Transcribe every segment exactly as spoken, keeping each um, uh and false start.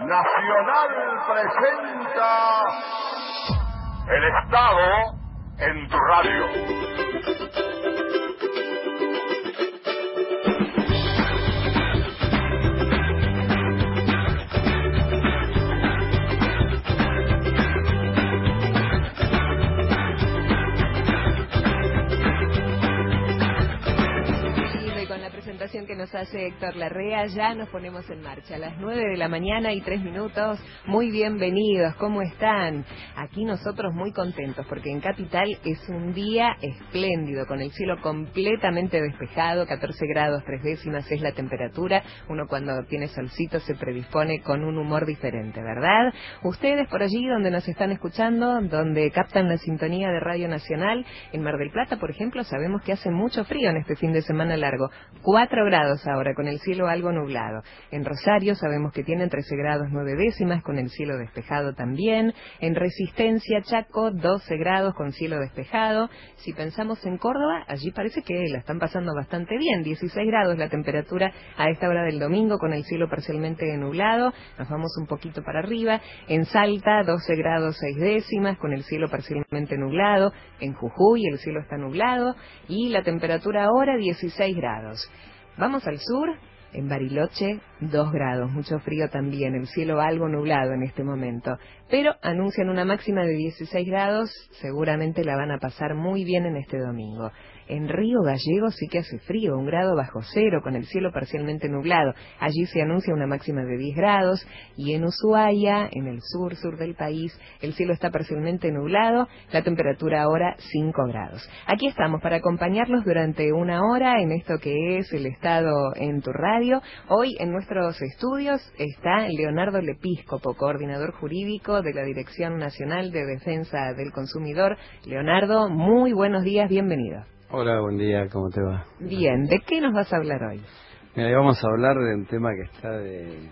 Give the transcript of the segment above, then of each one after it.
Nacional presenta El Estado en tu radio. Que nos hace Héctor Larrea, ya nos ponemos en marcha a las nueve de la mañana y tres minutos. Muy bienvenidos, ¿cómo están? Aquí nosotros muy contentos porque en Capital es un día espléndido, con el cielo completamente despejado, catorce grados tres décimas es la temperatura. Uno cuando tiene solcito se predispone con un humor diferente, ¿verdad? Ustedes por allí donde nos están escuchando, donde captan la sintonía de Radio Nacional, en Mar del Plata, por ejemplo, sabemos que hace mucho frío en este fin de semana largo, cuatro grados ahora, con el cielo algo nublado. En Rosario sabemos que tienen trece grados nueve décimas, con el cielo despejado también. En Resistencia, Chaco, doce grados con cielo despejado. Si pensamos en Córdoba, allí parece que la están pasando bastante bien, dieciséis grados la temperatura a esta hora del domingo, con el cielo parcialmente nublado. Nos vamos un poquito para arriba. En Salta, doce grados seis décimas, con el cielo parcialmente nublado. En Jujuy el cielo está nublado y la temperatura ahora dieciséis grados. Vamos al sur, en Bariloche, dos grados, mucho frío también, el cielo algo nublado en este momento, pero anuncian una máxima de dieciséis grados, seguramente la van a pasar muy bien en este domingo. En Río Gallegos sí que hace frío, un grado bajo cero, con el cielo parcialmente nublado. Allí se anuncia una máxima de diez grados, y en Ushuaia, en el sur, sur del país, el cielo está parcialmente nublado, la temperatura ahora cinco grados. Aquí estamos para acompañarlos durante una hora en esto que es El Estado en tu radio. Hoy en nuestros estudios está Leonardo Lepíscopo, coordinador jurídico de la Dirección Nacional de Defensa del Consumidor. Leonardo, muy buenos días, bienvenido. Hola, buen día, ¿cómo te va? Bien, ¿de qué nos vas a hablar hoy? Mira, hoy vamos a hablar de un tema que está de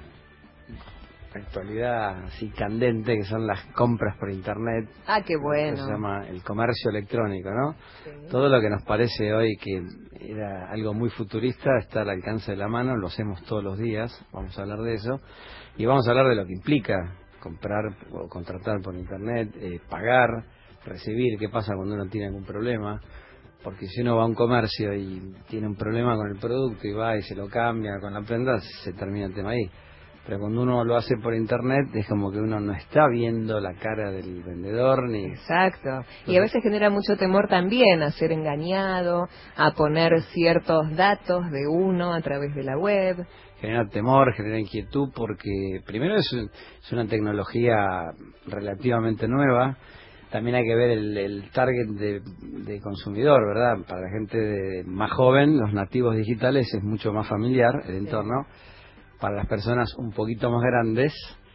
actualidad así candente, que son las compras por internet. Ah, qué bueno. Se llama el comercio electrónico, ¿no? Sí. Todo lo que nos parece hoy que era algo muy futurista está al alcance de la mano, lo hacemos todos los días, vamos a hablar de eso. Y vamos a hablar de lo que implica comprar o contratar por internet, eh, pagar, recibir, qué pasa cuando uno tiene algún problema. Porque si uno va a un comercio y tiene un problema con el producto y va y se lo cambia con la prenda, se termina el tema ahí. Pero cuando uno lo hace por internet es como que uno no está viendo la cara del vendedor ni... Exacto. Y a veces genera mucho temor también a ser engañado, a poner ciertos datos de uno a través de la web. Genera temor, genera inquietud porque primero es, es una tecnología relativamente nueva. También hay que ver el, el target de, de consumidor, ¿verdad? Para la gente de, más joven, los nativos digitales es mucho más familiar el entorno. Sí. Para las personas un poquito más grandes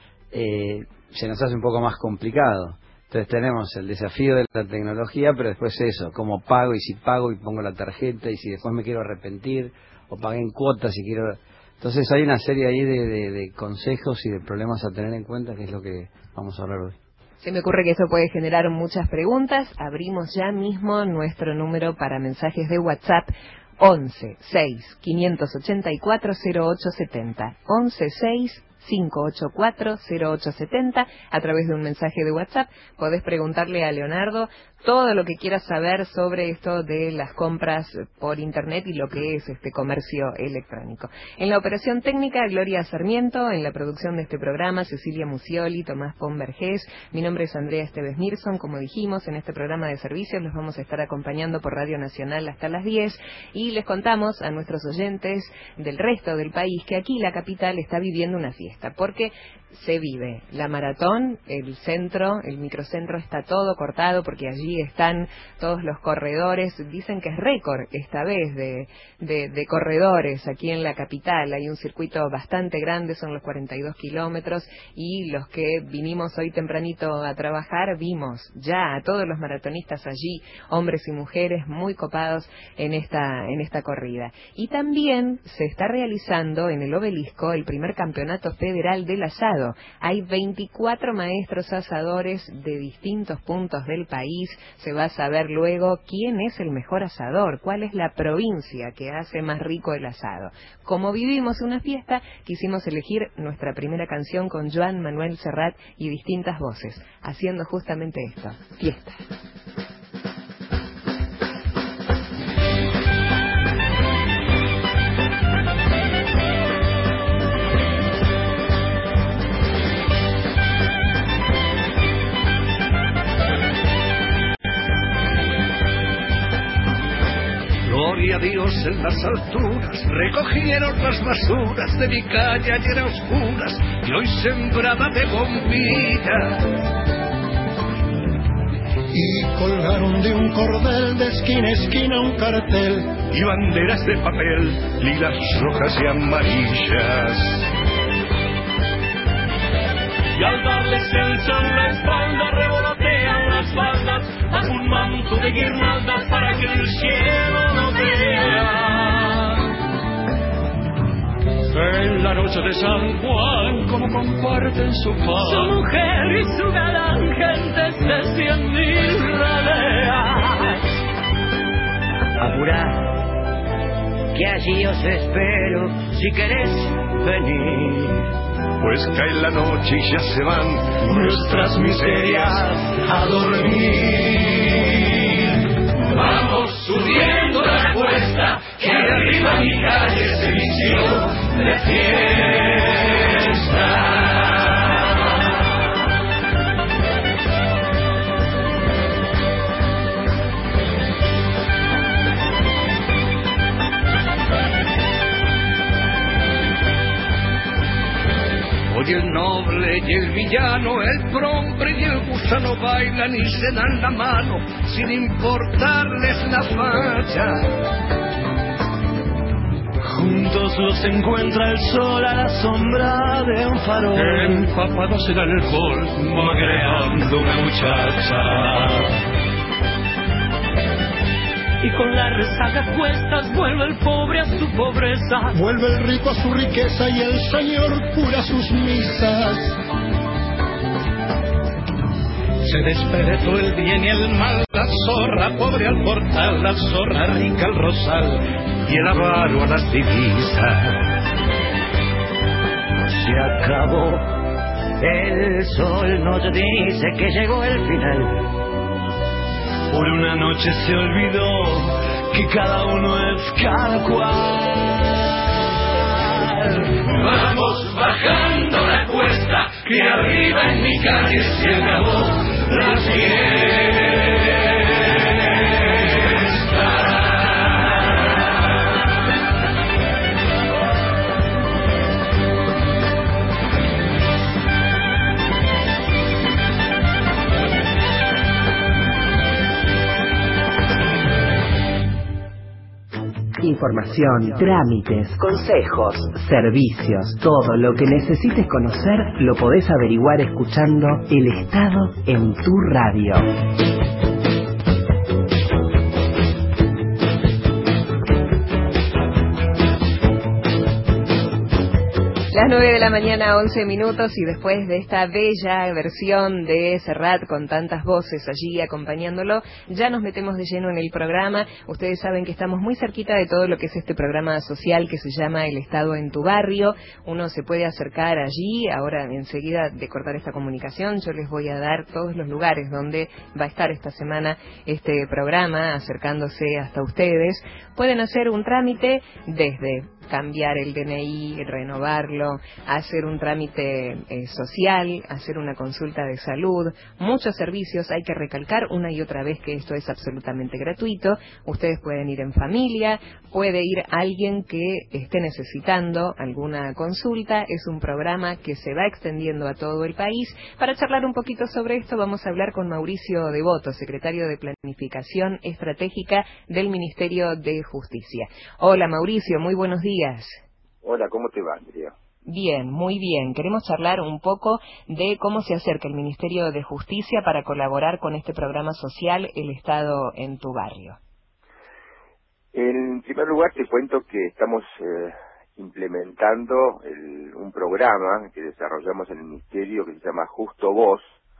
eh, se nos hace un poco más complicado. Entonces tenemos el desafío de la tecnología, pero después eso, cómo pago y si pago y pongo la tarjeta y si después me quiero arrepentir o pagué en cuotas y quiero... Entonces hay una serie ahí de, de, de consejos y de problemas a tener en cuenta, que es lo que vamos a hablar hoy. Se me ocurre que eso puede generar muchas preguntas. Abrimos ya mismo nuestro número para mensajes de WhatsApp, once seis quinientos ochenta y cuatro cero ocho setenta, once seis cinco ocho cuatro cero ocho setenta. A través de un mensaje de WhatsApp podés preguntarle a Leonardo todo lo que quieras saber sobre esto de las compras por internet y lo que es este comercio electrónico. En la operación técnica, Gloria Sarmiento; en la producción de este programa, Cecilia Musioli, Tomás Pombergés. Mi nombre es Andrea Esteves Mirson. Como dijimos, en este programa de servicios los vamos a estar acompañando por Radio Nacional hasta las diez, y les contamos a nuestros oyentes del resto del país que aquí la capital está viviendo una fiesta, porque se vive la maratón, el centro, el microcentro está todo cortado porque allí están todos los corredores. Dicen que es récord esta vez de, de, de corredores aquí en la capital. Hay un circuito bastante grande, son los cuarenta y dos kilómetros, y los que vinimos hoy tempranito a trabajar vimos ya a todos los maratonistas allí, hombres y mujeres muy copados en esta, en esta corrida. Y también se está realizando en el Obelisco el primer campeonato Federal del Asado. Hay veinticuatro maestros asadores de distintos puntos del país. Se va a saber luego quién es el mejor asador, cuál es la provincia que hace más rico el asado. Como vivimos una fiesta, quisimos elegir nuestra primera canción con Joan Manuel Serrat y distintas voces, haciendo justamente esto, fiesta. Gloria a Dios en las alturas, recogieron las basuras de mi calle ayer a oscuras y hoy sembrada de bombillas. Y colgaron de un cordel de esquina a esquina un cartel y banderas de papel, lilas, rojas y amarillas. Y al darles el sol la espalda revolotean las faldas bajo un manto de guirnaldas para que el cielo no vea. En la noche de San Juan como comparten su paz, su mujer y su galán, gentes de cien mil aldeas. Apurá, que allí os espero si querés venir. Pues cae la noche y ya se van nuestras miserias a dormir. Vamos subiendo la cuesta, que arriba mi calle se vistió de fiesta. Hoy el noble y el villano, el prombre y el gusano bailan y se dan la mano sin importarles la facha. Juntos los encuentra el sol a la sombra de un farol, empapados en alcohol, magreando una muchacha. Y con la resaca cuestas vuelve el pobre a su pobreza, vuelve el rico a su riqueza y el Señor cura sus misas. Se despertó el bien y el mal, la zorra pobre al portal, la zorra rica al rosal y el avaro a las divisas. Se acabó, el sol nos dice que llegó el final. Por una noche se olvidó que cada uno es cada cual. Vamos bajando la cuesta, que arriba en mi calle se acabó la fiesta. Información, trámites, consejos, servicios, todo lo que necesites conocer lo podés averiguar escuchando El Estado en tu radio. Las nueve de la mañana, once minutos, y después de esta bella versión de Serrat con tantas voces allí acompañándolo, ya nos metemos de lleno en el programa. Ustedes saben que estamos muy cerquita de todo lo que es este programa social que se llama El Estado en tu Barrio. Uno se puede acercar allí. Ahora, enseguida de cortar esta comunicación, yo les voy a dar todos los lugares donde va a estar esta semana este programa, acercándose hasta ustedes. Pueden hacer un trámite desde cambiar el D N I, renovarlo, hacer un trámite eh, social, hacer una consulta de salud, muchos servicios. Hay que recalcar una y otra vez que esto es absolutamente gratuito. Ustedes pueden ir en familia, puede ir alguien que esté necesitando alguna consulta. Es un programa que se va extendiendo a todo el país. Para charlar un poquito sobre esto vamos a hablar con Mauricio Devoto, secretario de Planificación Estratégica del Ministerio de Justicia. Hola Mauricio, muy buenos días. Hola, ¿cómo te va, Andrea? Bien, muy bien. Queremos charlar un poco de cómo se acerca el Ministerio de Justicia para colaborar con este programa social El Estado en tu Barrio. En primer lugar, te cuento que estamos eh, implementando el, un programa que desarrollamos en el Ministerio que se llama Justo Vos,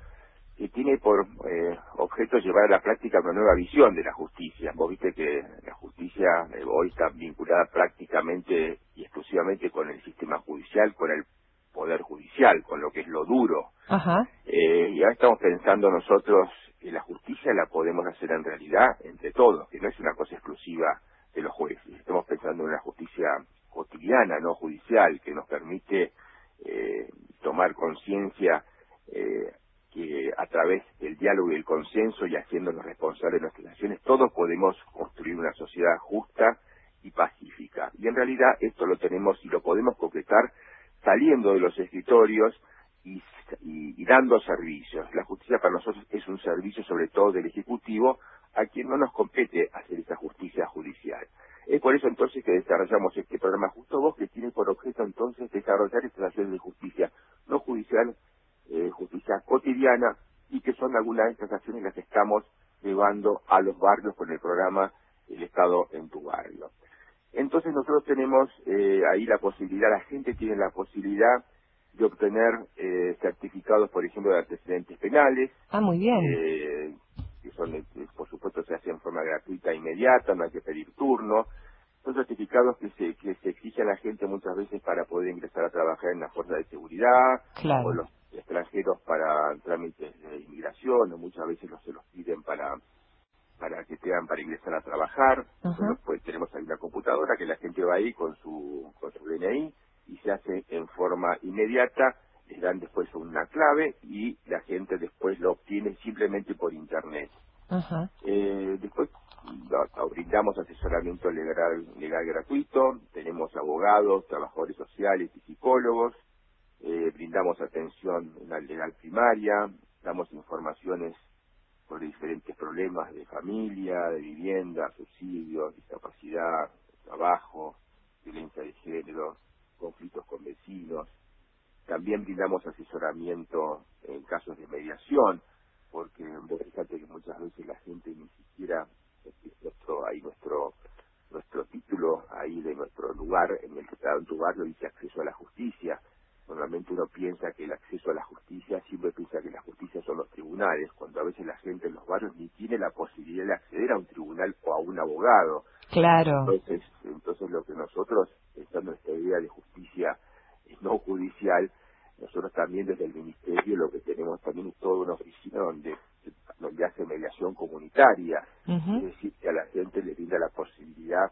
que tiene por eh, objeto llevar a la práctica una nueva visión de la justicia. Vos viste que la justicia eh, hoy está vinculada prácticamente y exclusivamente con el sistema judicial, con el poder judicial, con lo que es lo duro. Ajá. Eh, y ahora estamos pensando nosotros que la justicia la podemos hacer en realidad entre todos, que no es una cosa exclusiva de los jueces. Estamos pensando en una justicia cotidiana, no judicial, que nos permite eh, tomar conciencia eh, que a través del diálogo y el consenso y haciéndonos responsables de nuestras acciones, todos podemos construir una sociedad justa y pacífica. Y en realidad esto lo tenemos y lo podemos concretar saliendo de los escritorios y, y, y dando servicios. La justicia para nosotros es un servicio sobre todo del Ejecutivo, a quien no nos compete hacer esa justicia judicial. Es por eso entonces que desarrollamos este programa Justo Vos, que tiene por objeto entonces desarrollar estas acciones de justicia no judicial, eh, justicia cotidiana, y que son algunas de estas acciones las que estamos llevando a los barrios con el programa El Estado en tu Barrio. Entonces nosotros tenemos eh, ahí la posibilidad, la gente tiene la posibilidad de obtener eh, certificados, por ejemplo, de antecedentes penales. Ah, muy bien. Eh, que son, eh, por supuesto, se hacen en forma gratuita e inmediata, no hay que pedir turno. Son certificados que se, que se exigen a la gente muchas veces para poder ingresar a trabajar en la fuerza de seguridad, claro. o los extranjeros para trámites de inmigración, o muchas veces los, se los piden para para que tengan para ingresar a trabajar. Entonces, pues tenemos ahí una computadora que la gente va ahí con su con su D N I y se hace en forma inmediata, les dan después una clave y la gente después lo obtiene simplemente por internet. Ajá. Eh, después lo, lo brindamos asesoramiento legal, legal gratuito, tenemos abogados, trabajadores sociales y psicólogos, eh, brindamos atención legal primaria, damos informaciones sobre diferentes problemas de familia, de vivienda, subsidios, discapacidad, trabajo, violencia de género, conflictos con vecinos. También brindamos asesoramiento en casos de mediación, porque vos fíjate que muchas veces la gente ni siquiera, nuestro, ahí nuestro nuestro título ahí de nuestro lugar en el que está en tu barrio dice acceso a la justicia. Normalmente uno piensa que el acceso a la justicia, siempre piensa que la justicia son los tribunales, cuando a veces la gente en los barrios ni tiene la posibilidad de acceder a un tribunal o a un abogado. Claro. Entonces, entonces lo que nosotros, pensando en esta idea de justicia no judicial, nosotros también desde el Ministerio lo que tenemos también es toda una oficina donde, donde hace mediación comunitaria, uh-huh. es decir, que a la gente le brinda la posibilidad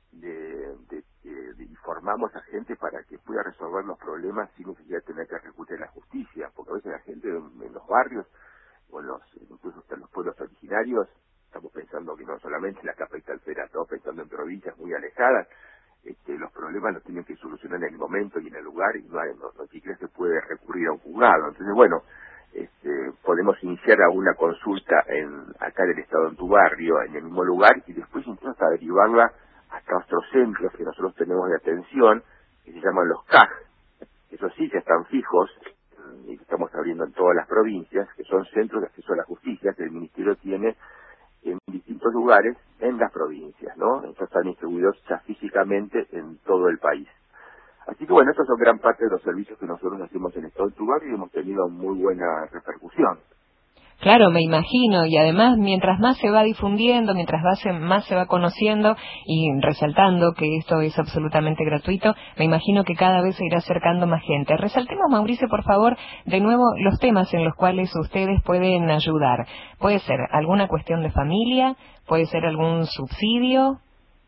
de, de, de, de informamos a gente para que pueda resolver los problemas sin necesidad de tener que recurrir a la justicia, porque a veces la gente en, en los barrios o en los, incluso hasta en los pueblos originarios, estamos pensando que no solamente en la capital federal, estamos pensando en provincias muy alejadas, este, los problemas los tienen que solucionar en el momento y en el lugar, y no, hay, no, no siquiera se puede recurrir a un juzgado. Entonces, bueno, este, podemos iniciar a una consulta en acá del Estado en tu barrio, en el mismo lugar, y después incluso hasta derivarla hasta nuestros centros que nosotros tenemos de atención, que se llaman los C A G. Esos sí ya están fijos, y estamos abriendo en todas las provincias, que son centros de acceso a la justicia que el Ministerio tiene en distintos lugares en las provincias, ¿no? Estos están distribuidos ya físicamente en todo el país. Así que bueno, estos son gran parte de los servicios que nosotros hacemos en el Estado de tu barrio y hemos tenido muy buena repercusión. Claro, me imagino, y además mientras más se va difundiendo, mientras más se va conociendo y resaltando que esto es absolutamente gratuito, me imagino que cada vez se irá acercando más gente. Resaltemos, Mauricio, por favor, de nuevo los temas en los cuales ustedes pueden ayudar. Puede ser alguna cuestión de familia, puede ser algún subsidio.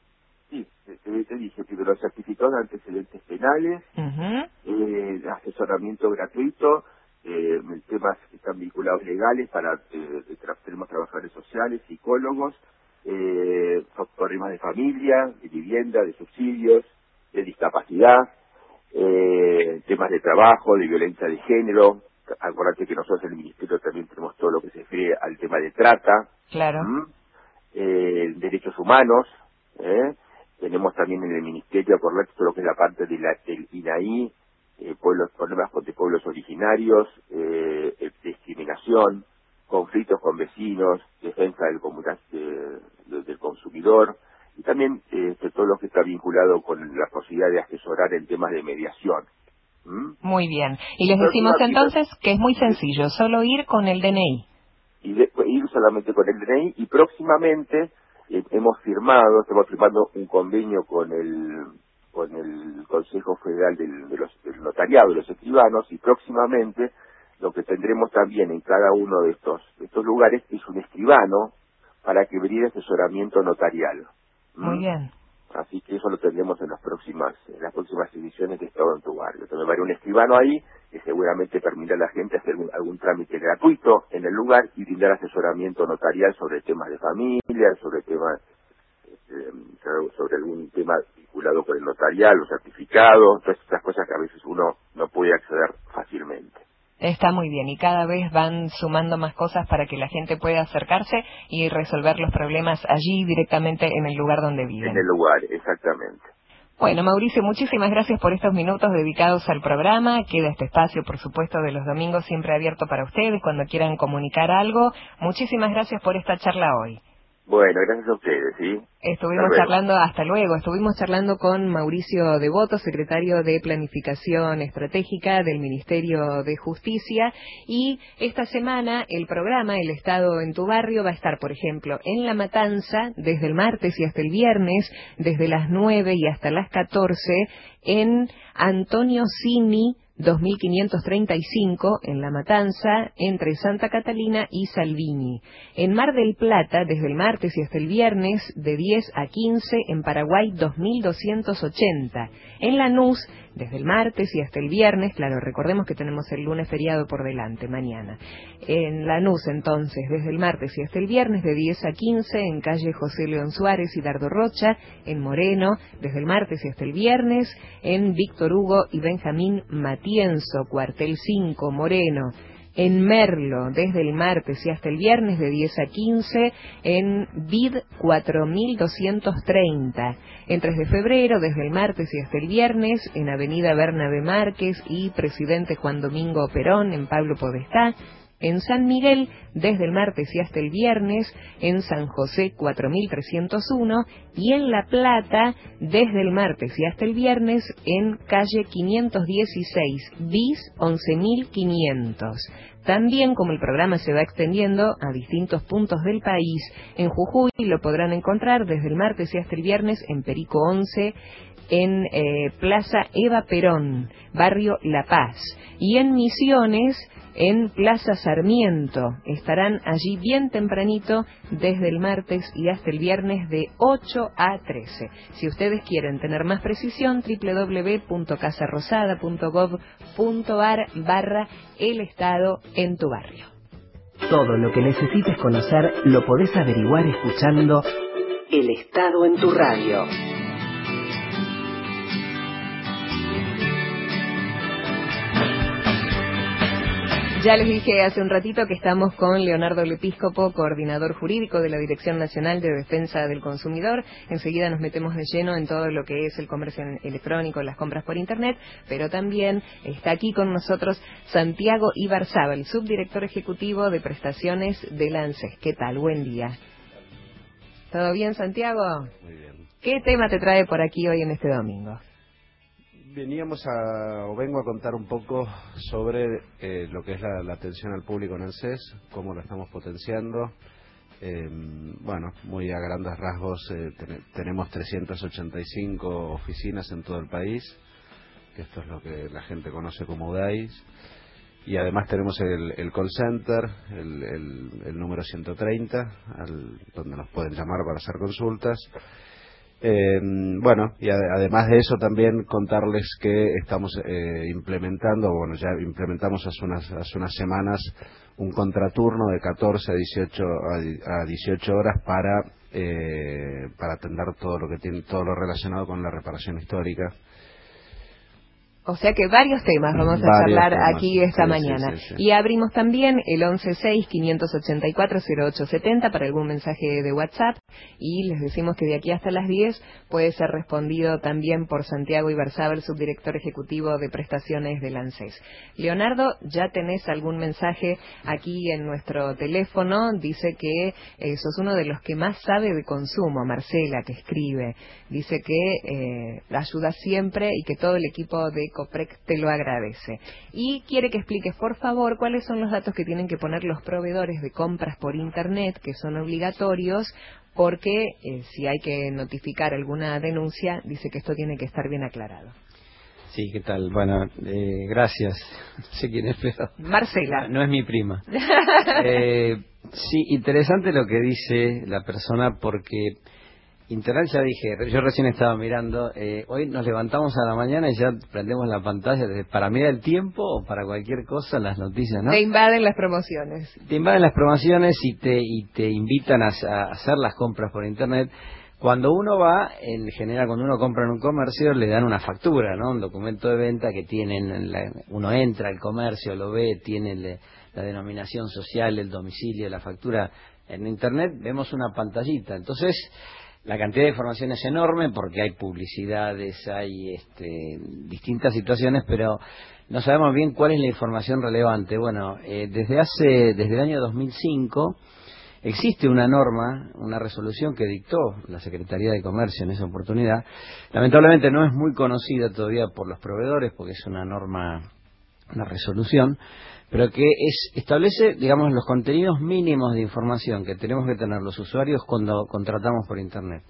Sí, te, te dije, primero certificados de antecedentes penales, uh-huh. eh, asesoramiento gratuito, Eh, temas que están vinculados legales para eh, de tra- tenemos trabajadores sociales, psicólogos, eh, problemas de familia, de vivienda, de subsidios, de discapacidad, eh, temas de trabajo, de violencia de género. Acuérdate que nosotros en el Ministerio también tenemos todo lo que se refiere al tema de trata, claro, ¿Mm? eh, derechos humanos, ¿eh? Tenemos también en el Ministerio, acordate todo lo que es la parte de la, del I N A I, Eh, pueblos, problemas de pueblos originarios, eh, discriminación, conflictos con vecinos, defensa del, comuna, eh, del consumidor, y también eh, todo lo que está vinculado con la posibilidad de asesorar en temas de mediación. ¿Mm? Muy bien. Y les decimos entonces que es muy sencillo, solo ir con el D N I. Y de, ir solamente con el D N I, y próximamente eh, hemos firmado, estamos firmando un convenio con el con el Consejo Federal del, de los, del Notariado de los Escribanos, y próximamente lo que tendremos también en cada uno de estos, de estos lugares es un escribano para que brinde asesoramiento notarial. ¿Mm? Muy bien. Así que eso lo tendremos en las próximas en las próximas ediciones de Estado en tu Barrio. Entonces va a haber un escribano ahí que seguramente permitirá a la gente hacer un, algún trámite gratuito en el lugar y brindar asesoramiento notarial sobre temas de familia, sobre temas eh, sobre algún tema vinculado con el notarial, los certificados, todas estas cosas que a veces uno no puede acceder fácilmente. Está muy bien, y cada vez van sumando más cosas para que la gente pueda acercarse y resolver los problemas allí directamente en el lugar donde viven. En el lugar, exactamente. Bueno, Mauricio, muchísimas gracias por estos minutos dedicados al programa. Queda este espacio, por supuesto, de los domingos siempre abierto para ustedes cuando quieran comunicar algo. Muchísimas gracias por esta charla hoy. Bueno, gracias a ustedes, ¿sí? Estuvimos charlando, hasta luego, estuvimos charlando con Mauricio Devoto, secretario de Planificación Estratégica del Ministerio de Justicia, y esta semana el programa El Estado en tu Barrio va a estar, por ejemplo, en La Matanza, desde el martes y hasta el viernes, desde las nueve y hasta las catorce, en Antonio Cini, dos mil quinientos treinta y cinco, en La Matanza, entre Santa Catalina y Salvini. En Mar del Plata, desde el martes y hasta el viernes, de diez a quince, en Paraguay, dos mil doscientos ochenta. En Lanús, desde el martes y hasta el viernes, claro, recordemos que tenemos el lunes feriado por delante, mañana. En Lanús, entonces, desde el martes y hasta el viernes, de diez a quince, en calle José León Suárez y Dardo Rocha. En Moreno, desde el martes y hasta el viernes, en Víctor Hugo y Benjamín Matienzo, cuartel cinco, Moreno. En Merlo, desde el martes y hasta el viernes, de diez a quince, en Vid cuatro mil doscientos treinta. En tres de febrero, desde el martes y hasta el viernes, en Avenida Bernabé Márquez y Presidente Juan Domingo Perón, en Pablo Podestá. En San Miguel, desde el martes y hasta el viernes, en San José cuatro mil trescientos uno, y en La Plata, desde el martes y hasta el viernes, en calle quinientos dieciséis, bis once mil quinientos. También, como el programa se va extendiendo a distintos puntos del país, en Jujuy lo podrán encontrar desde el martes y hasta el viernes en Perico once, en eh, Plaza Eva Perón, barrio La Paz, y en Misiones, en Plaza Sarmiento. Estarán allí bien tempranito desde el martes y hasta el viernes de ocho a trece. Si ustedes quieren tener más precisión, doble u doble u doble u punto casa rosada punto gov punto ar barra el estado en tu barrio. Todo lo que necesites conocer lo podés averiguar escuchando El Estado en tu Radio. Ya les dije hace un ratito que estamos con Leonardo Lepíscopo, coordinador jurídico de la Dirección Nacional de Defensa del Consumidor. Enseguida nos metemos de lleno en todo lo que es el comercio electrónico, las compras por Internet, pero también está aquí con nosotros Santiago Ibarzábal, subdirector ejecutivo de prestaciones del ANSES. ¿Qué tal? Buen día. ¿Todo bien, Santiago? Muy bien. ¿Qué tema te trae por aquí hoy en este domingo? Veníamos a, o vengo a contar un poco sobre eh, lo que es la, la atención al público en ANSES, cómo lo estamos potenciando. Eh, bueno, muy a grandes rasgos, eh, ten, tenemos trescientas ochenta y cinco oficinas en todo el país, que esto es lo que la gente conoce como U D A Is, y además tenemos el, el call center, el, el, el número ciento treinta, al, donde nos pueden llamar para hacer consultas. Eh, bueno, y ad además de eso también contarles que estamos eh, implementando, bueno, ya implementamos hace unas, hace unas semanas un contraturno de catorce a dieciocho, a dieciocho horas para, eh, para atender todo lo que tiene, todo lo relacionado con la reparación histórica. O sea que varios temas vamos a Varios charlar temas. aquí esta Sí, mañana. sí, sí, sí. Y abrimos también el once seis, quinientos ochenta y cuatro, cero ocho setenta para algún mensaje de WhatsApp. Y les decimos que de aquí hasta las diez puede ser respondido también por Santiago Ibarzábal, subdirector ejecutivo de prestaciones del ANSES. Leonardo, ya tenés algún mensaje aquí en nuestro teléfono. Dice que eh, sos uno de los que más sabe de consumo. Marcela, que escribe. Dice que eh, ayuda siempre y que todo el equipo de Coprec te lo agradece. Y quiere que expliques, por favor, cuáles son los datos que tienen que poner los proveedores de compras por Internet, que son obligatorios, porque eh, si hay que notificar alguna denuncia, dice que esto tiene que estar bien aclarado. Sí, ¿qué tal? Bueno, eh, gracias. No sé quién es, pero... Marcela. No, no es mi prima. eh, sí, interesante lo que dice la persona, porque Internet, ya dije, yo recién estaba mirando, eh, hoy nos levantamos a la mañana y ya prendemos la pantalla de, para mirar el tiempo o para cualquier cosa, las noticias, ¿no? Te invaden las promociones. Te invaden las promociones y te, y te invitan a, a hacer las compras por Internet. Cuando uno va, en general, cuando uno compra en un comercio, le dan una factura, ¿no? Un documento de venta que tienen, la, uno entra al comercio, lo ve, tiene le, la denominación social, el domicilio, la factura. En Internet vemos una pantallita. Entonces, la cantidad de información es enorme porque hay publicidades, hay este, distintas situaciones, pero no sabemos bien cuál es la información relevante. Bueno, eh, desde hace, desde el año dos mil cinco... existe una norma, una resolución que dictó la Secretaría de Comercio en esa oportunidad. Lamentablemente no es muy conocida todavía por los proveedores porque es una norma, una resolución, pero que es, establece, digamos, los contenidos mínimos de información que tenemos que tener los usuarios cuando contratamos por Internet.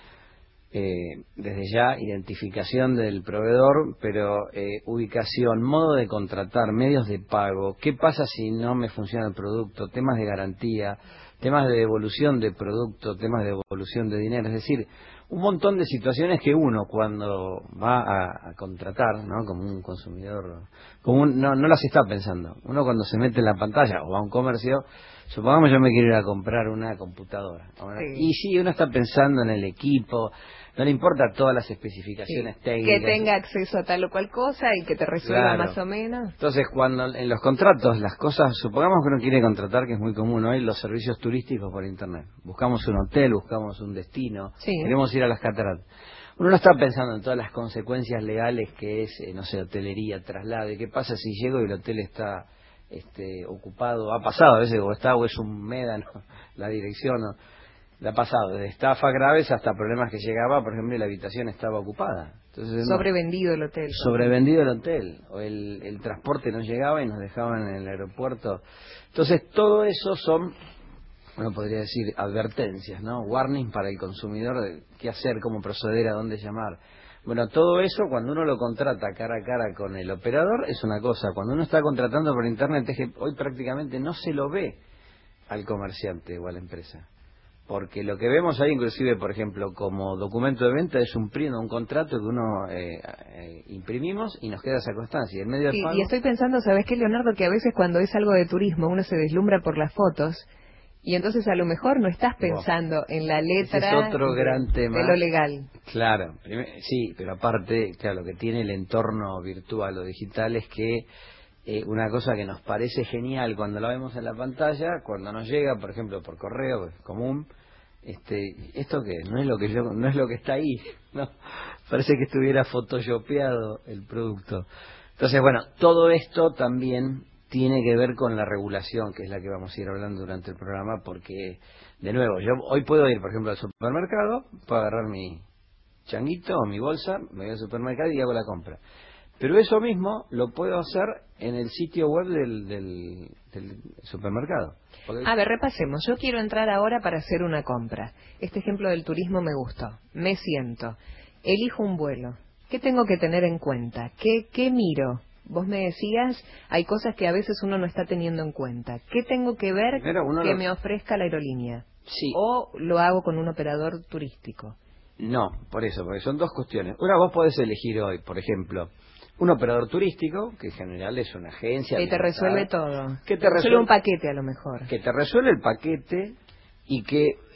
Eh, desde ya, identificación del proveedor, pero eh, ubicación, modo de contratar, medios de pago, qué pasa si no me funciona el producto, temas de garantía, temas de devolución de producto, temas de devolución de dinero, es decir, un montón de situaciones que uno cuando va a, a contratar, ¿no? Como un consumidor, como un, no, no las está pensando. Uno cuando se mete en la pantalla o va a un comercio, supongamos yo me quiero ir a comprar una computadora. Ahora, sí. Y sí, uno está pensando en el equipo, no le importa todas las especificaciones sí, técnicas. Que tenga acceso a tal o cual cosa y que te resuelva claro. Más o menos. Entonces, cuando en los contratos las cosas, supongamos que uno quiere contratar, que es muy común hoy, los servicios turísticos por Internet. Buscamos un hotel, buscamos un destino, sí. Queremos ir a las cataratas. Uno no está pensando en todas las consecuencias legales que es, eh, no sé, hotelería, traslado, y qué pasa si llego y el hotel está este, ocupado, ha pasado a veces, o está, o es un médano, la dirección, ¿no? Le ha pasado, desde estafas graves hasta problemas que llegaba, por ejemplo, y la habitación estaba ocupada. Entonces, sobrevendido no, el hotel. Sobrevendido el hotel, o el, el transporte no llegaba y nos dejaban en el aeropuerto. Entonces, todo eso son, uno podría decir, advertencias, ¿no? Warning para el consumidor de qué hacer, cómo proceder, a dónde llamar. Bueno, todo eso, cuando uno lo contrata cara a cara con el operador, es una cosa. Cuando uno está contratando por Internet, es que hoy prácticamente no se lo ve al comerciante o a la empresa. Porque lo que vemos ahí, inclusive, por ejemplo, como documento de venta, es un primo, un contrato que uno eh, eh, imprimimos y nos queda esa constancia. Y, en medio del sí, pago... y estoy pensando, ¿sabes qué, Leonardo? Que a veces cuando es algo de turismo uno se deslumbra por las fotos y entonces a lo mejor no estás pensando wow. en la letra. Ese es otro gran de, tema. De lo legal. Claro, sí, pero aparte, claro, lo que tiene el entorno virtual o digital es que Eh, una cosa que nos parece genial cuando la vemos en la pantalla, cuando nos llega, por ejemplo, por correo, es común, este, esto que no es lo que yo, no es lo que está ahí, no, parece que estuviera photoshopeado el producto. Entonces, bueno, todo esto también tiene que ver con la regulación, que es la que vamos a ir hablando durante el programa, porque, de nuevo, yo hoy puedo ir, por ejemplo, al supermercado, puedo agarrar mi changuito o mi bolsa, me voy al supermercado y hago la compra. Pero eso mismo lo puedo hacer en el sitio web del, del, del supermercado. Porque... A ver, repasemos. Yo quiero entrar ahora para hacer una compra. Este ejemplo del turismo me gustó. Me siento. Elijo un vuelo. ¿Qué tengo que tener en cuenta? ¿Qué, qué miro? Vos me decías, hay cosas que a veces uno no está teniendo en cuenta. ¿Qué tengo que ver que lo... me ofrezca la aerolínea? Sí. ¿O lo hago con un operador turístico? No, por eso, porque son dos cuestiones. Una, vos podés elegir hoy, por ejemplo, un operador turístico, que en general es una agencia. Que te resuelve todo. Que te resuelve un paquete a lo mejor. Que te resuelve el paquete y que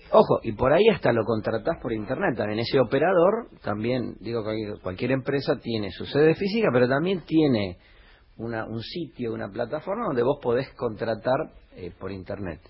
Ojo, y por ahí hasta lo contratás por internet también. Ese operador, también, digo que cualquier empresa tiene su sede física, pero también tiene una, un sitio, una plataforma donde vos podés contratar eh, por internet.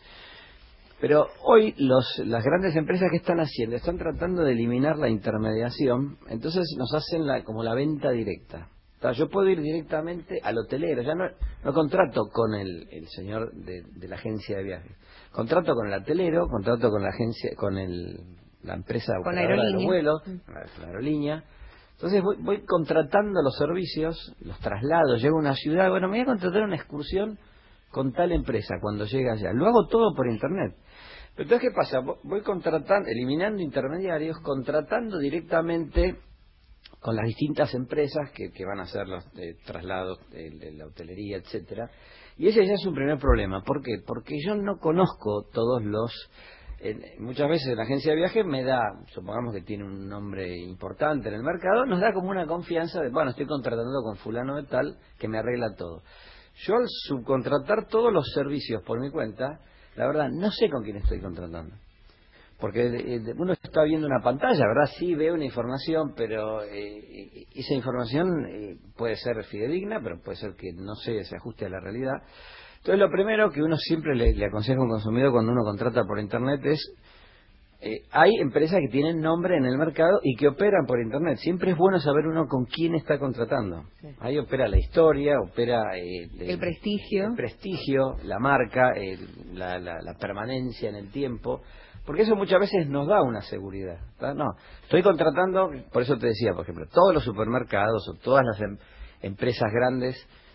Pero hoy los, las grandes empresas que están haciendo, están tratando de eliminar la intermediación, entonces nos hacen la, como la venta directa. O sea, yo puedo ir directamente al hotelero, ya no, no contrato con el, el señor de, de la agencia de viajes. Contrato con el hotelero, contrato con la agencia, con el, la empresa con la operadora de los aerolínea. vuelos, la, la aerolínea. Entonces voy, voy contratando los servicios, los traslados, llego a una ciudad, bueno, me voy a contratar una excursión con tal empresa cuando llega allá. Lo hago todo por internet. Pero entonces, ¿qué pasa? Voy contratando, eliminando intermediarios, contratando directamente con las distintas empresas que, que van a hacer los eh, traslados de, de la hotelería, etcétera. Y ese ya es un primer problema. ¿Por qué? Porque yo no conozco todos los... Eh, muchas veces la agencia de viajes me da, supongamos que tiene un nombre importante en el mercado, nos da como una confianza de, bueno, estoy contratando con fulano de tal que me arregla todo. Yo al subcontratar todos los servicios por mi cuenta, la verdad, no sé con quién estoy contratando. Porque eh, uno está viendo una pantalla, ¿verdad? Sí, veo una información, pero eh, esa información eh, puede ser fidedigna, pero puede ser que no se, se ajuste a la realidad. Entonces, lo primero que uno siempre le, le aconseja a un consumidor cuando uno contrata por Internet es, eh, hay empresas que tienen nombre en el mercado y que operan por Internet. Siempre es bueno saber uno con quién está contratando. Sí. Ahí opera la historia, opera eh, el, el prestigio, el prestigio, la marca, el, la, la, la permanencia en el tiempo. Porque eso muchas veces nos da una seguridad, ¿tá? No, estoy contratando, por eso te decía, por ejemplo, todos los supermercados o todas las em, empresas grandes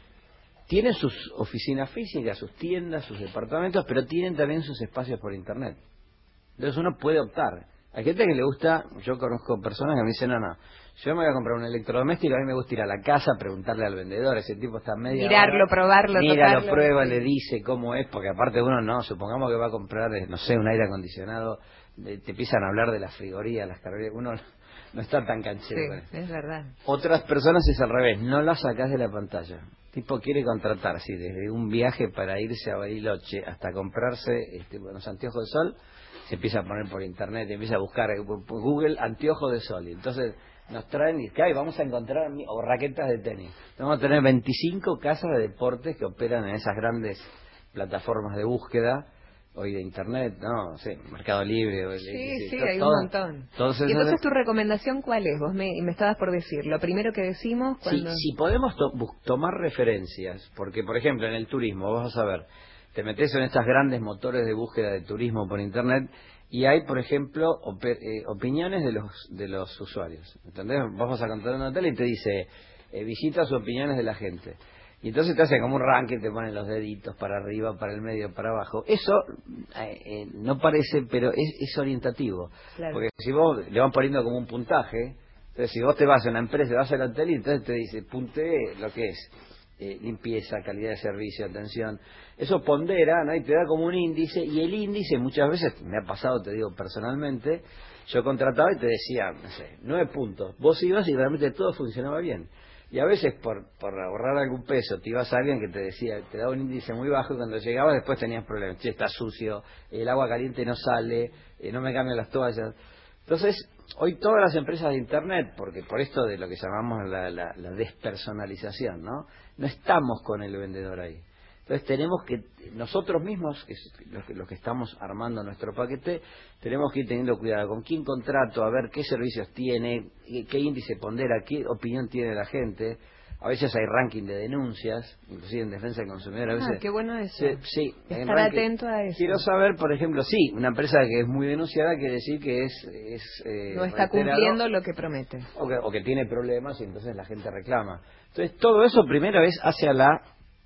tienen sus oficinas físicas, sus tiendas, sus departamentos, pero tienen también sus espacios por internet. Entonces uno puede optar. Hay gente que le gusta, yo conozco personas que me dicen, no, no, yo me voy a comprar un electrodoméstico, a mí me gusta ir a la casa, preguntarle al vendedor, ese tipo está media mirarlo, hora, probarlo, mira, tocarlo, lo prueba, sí. Le dice cómo es, porque aparte uno no, supongamos que va a comprar, no sé, un aire acondicionado, te empiezan a hablar de la frigoría, las carreras, uno no está tan canchero. Sí, con eso. es verdad. Otras personas es al revés, no la sacás de la pantalla. Tipo quiere contratar, sí, desde un viaje para irse a Bariloche hasta comprarse este, unos anteojos de sol, se empieza a poner por internet, empieza a buscar por Google anteojos de sol, y entonces nos traen y ¿qué hay? Vamos a encontrar o raquetas de tenis. Vamos a tener veinticinco casas de deportes que operan en esas grandes plataformas de búsqueda hoy de internet, no, sí, Mercado Libre. O sí, el, sí, todo, hay un montón. Entonces, y entonces tu recomendación, ¿cuál es? Vos me, me estabas por decir, lo primero que decimos cuando... Si, si podemos to tomar referencias, porque por ejemplo en el turismo, vas a ver, te metes en estas grandes motores de búsqueda de turismo por internet y hay, por ejemplo, op eh, opiniones de los de los usuarios. ¿Entendés? Vamos a contratar un hotel y te dice, eh, visita sus opiniones de la gente. Y entonces te hace como un ranking, te ponen los deditos para arriba, para el medio, para abajo. Eso eh, eh, no parece, pero es, es orientativo. Claro. Porque si vos le van poniendo como un puntaje, entonces si vos te vas a una empresa, vas al hotel y entonces te dice, puntee lo que es. Eh, limpieza, calidad de servicio, atención, eso pondera, ¿no? Y te da como un índice, y el índice muchas veces, me ha pasado, te digo personalmente, yo contrataba y te decía, no sé, nueve puntos, vos ibas y realmente todo funcionaba bien, y a veces por, por ahorrar algún peso, te ibas a alguien que te decía, te daba un índice muy bajo y cuando llegabas después tenías problemas, che, está sucio, el agua caliente no sale, eh, no me cambian las toallas. Entonces, hoy todas las empresas de Internet, porque por esto de lo que llamamos la, la, la despersonalización, ¿no? No estamos con el vendedor ahí. Entonces tenemos que, nosotros mismos, que los, que los que estamos armando nuestro paquete, tenemos que ir teniendo cuidado con quién contrato, a ver qué servicios tiene, qué índice pondera, qué opinión tiene la gente. A veces hay ranking de denuncias, inclusive en defensa del consumidor. A veces, ah, qué bueno eso. Sí, sí, estar atento a eso. Quiero saber, por ejemplo, sí, una empresa que es muy denunciada quiere decir que es... es eh, no está cumpliendo lo que promete. O que, o que tiene problemas y entonces la gente reclama. Entonces, todo eso primero es hacia la,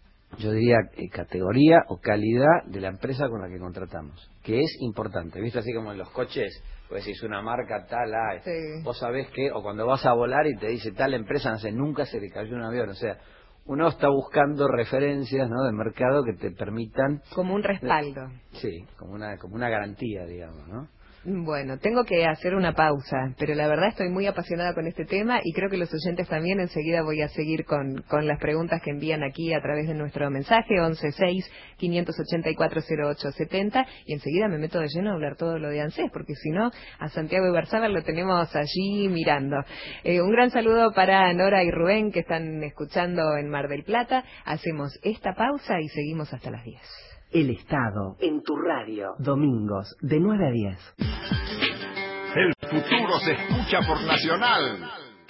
yo diría, eh, categoría o calidad de la empresa con la que contratamos, que es importante. ¿Viste? Así como en los coches, pues si es una marca tal, ah, sí. Vos sabés que, o cuando vas a volar y te dice tal empresa, no sé, nunca se le cayó un avión, o sea, uno está buscando referencias, ¿no?, de mercado que te permitan... Como un respaldo. Sí, como una como una garantía, digamos, ¿no? Bueno, tengo que hacer una pausa, pero la verdad estoy muy apasionada con este tema y creo que los oyentes también. Enseguida voy a seguir con, con las preguntas que envían aquí a través de nuestro mensaje once seis, quinientos ochenta y cuatro, cero ocho setenta, y enseguida me meto de lleno a hablar todo lo de ANSES, porque si no, a Santiago Ibarzábal lo tenemos allí mirando. Eh, un gran saludo para Nora y Rubén, que están escuchando en Mar del Plata. Hacemos esta pausa y seguimos hasta las diez. El Estado, en tu radio, domingos de nueve a diez. El futuro se escucha por Nacional,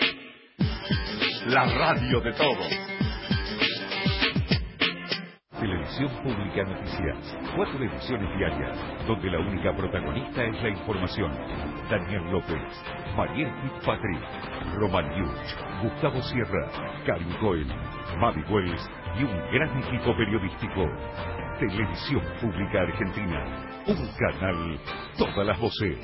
la radio de todos. Televisión Pública Noticias, cuatro ediciones diarias, donde la única protagonista es la información. Daniel López, Mariel Fitzpatrick, Roman Yuch, Gustavo Sierra, Karin Cohen, Mavi Wells y un gran equipo periodístico. Televisión Pública Argentina, un canal, todas las voces.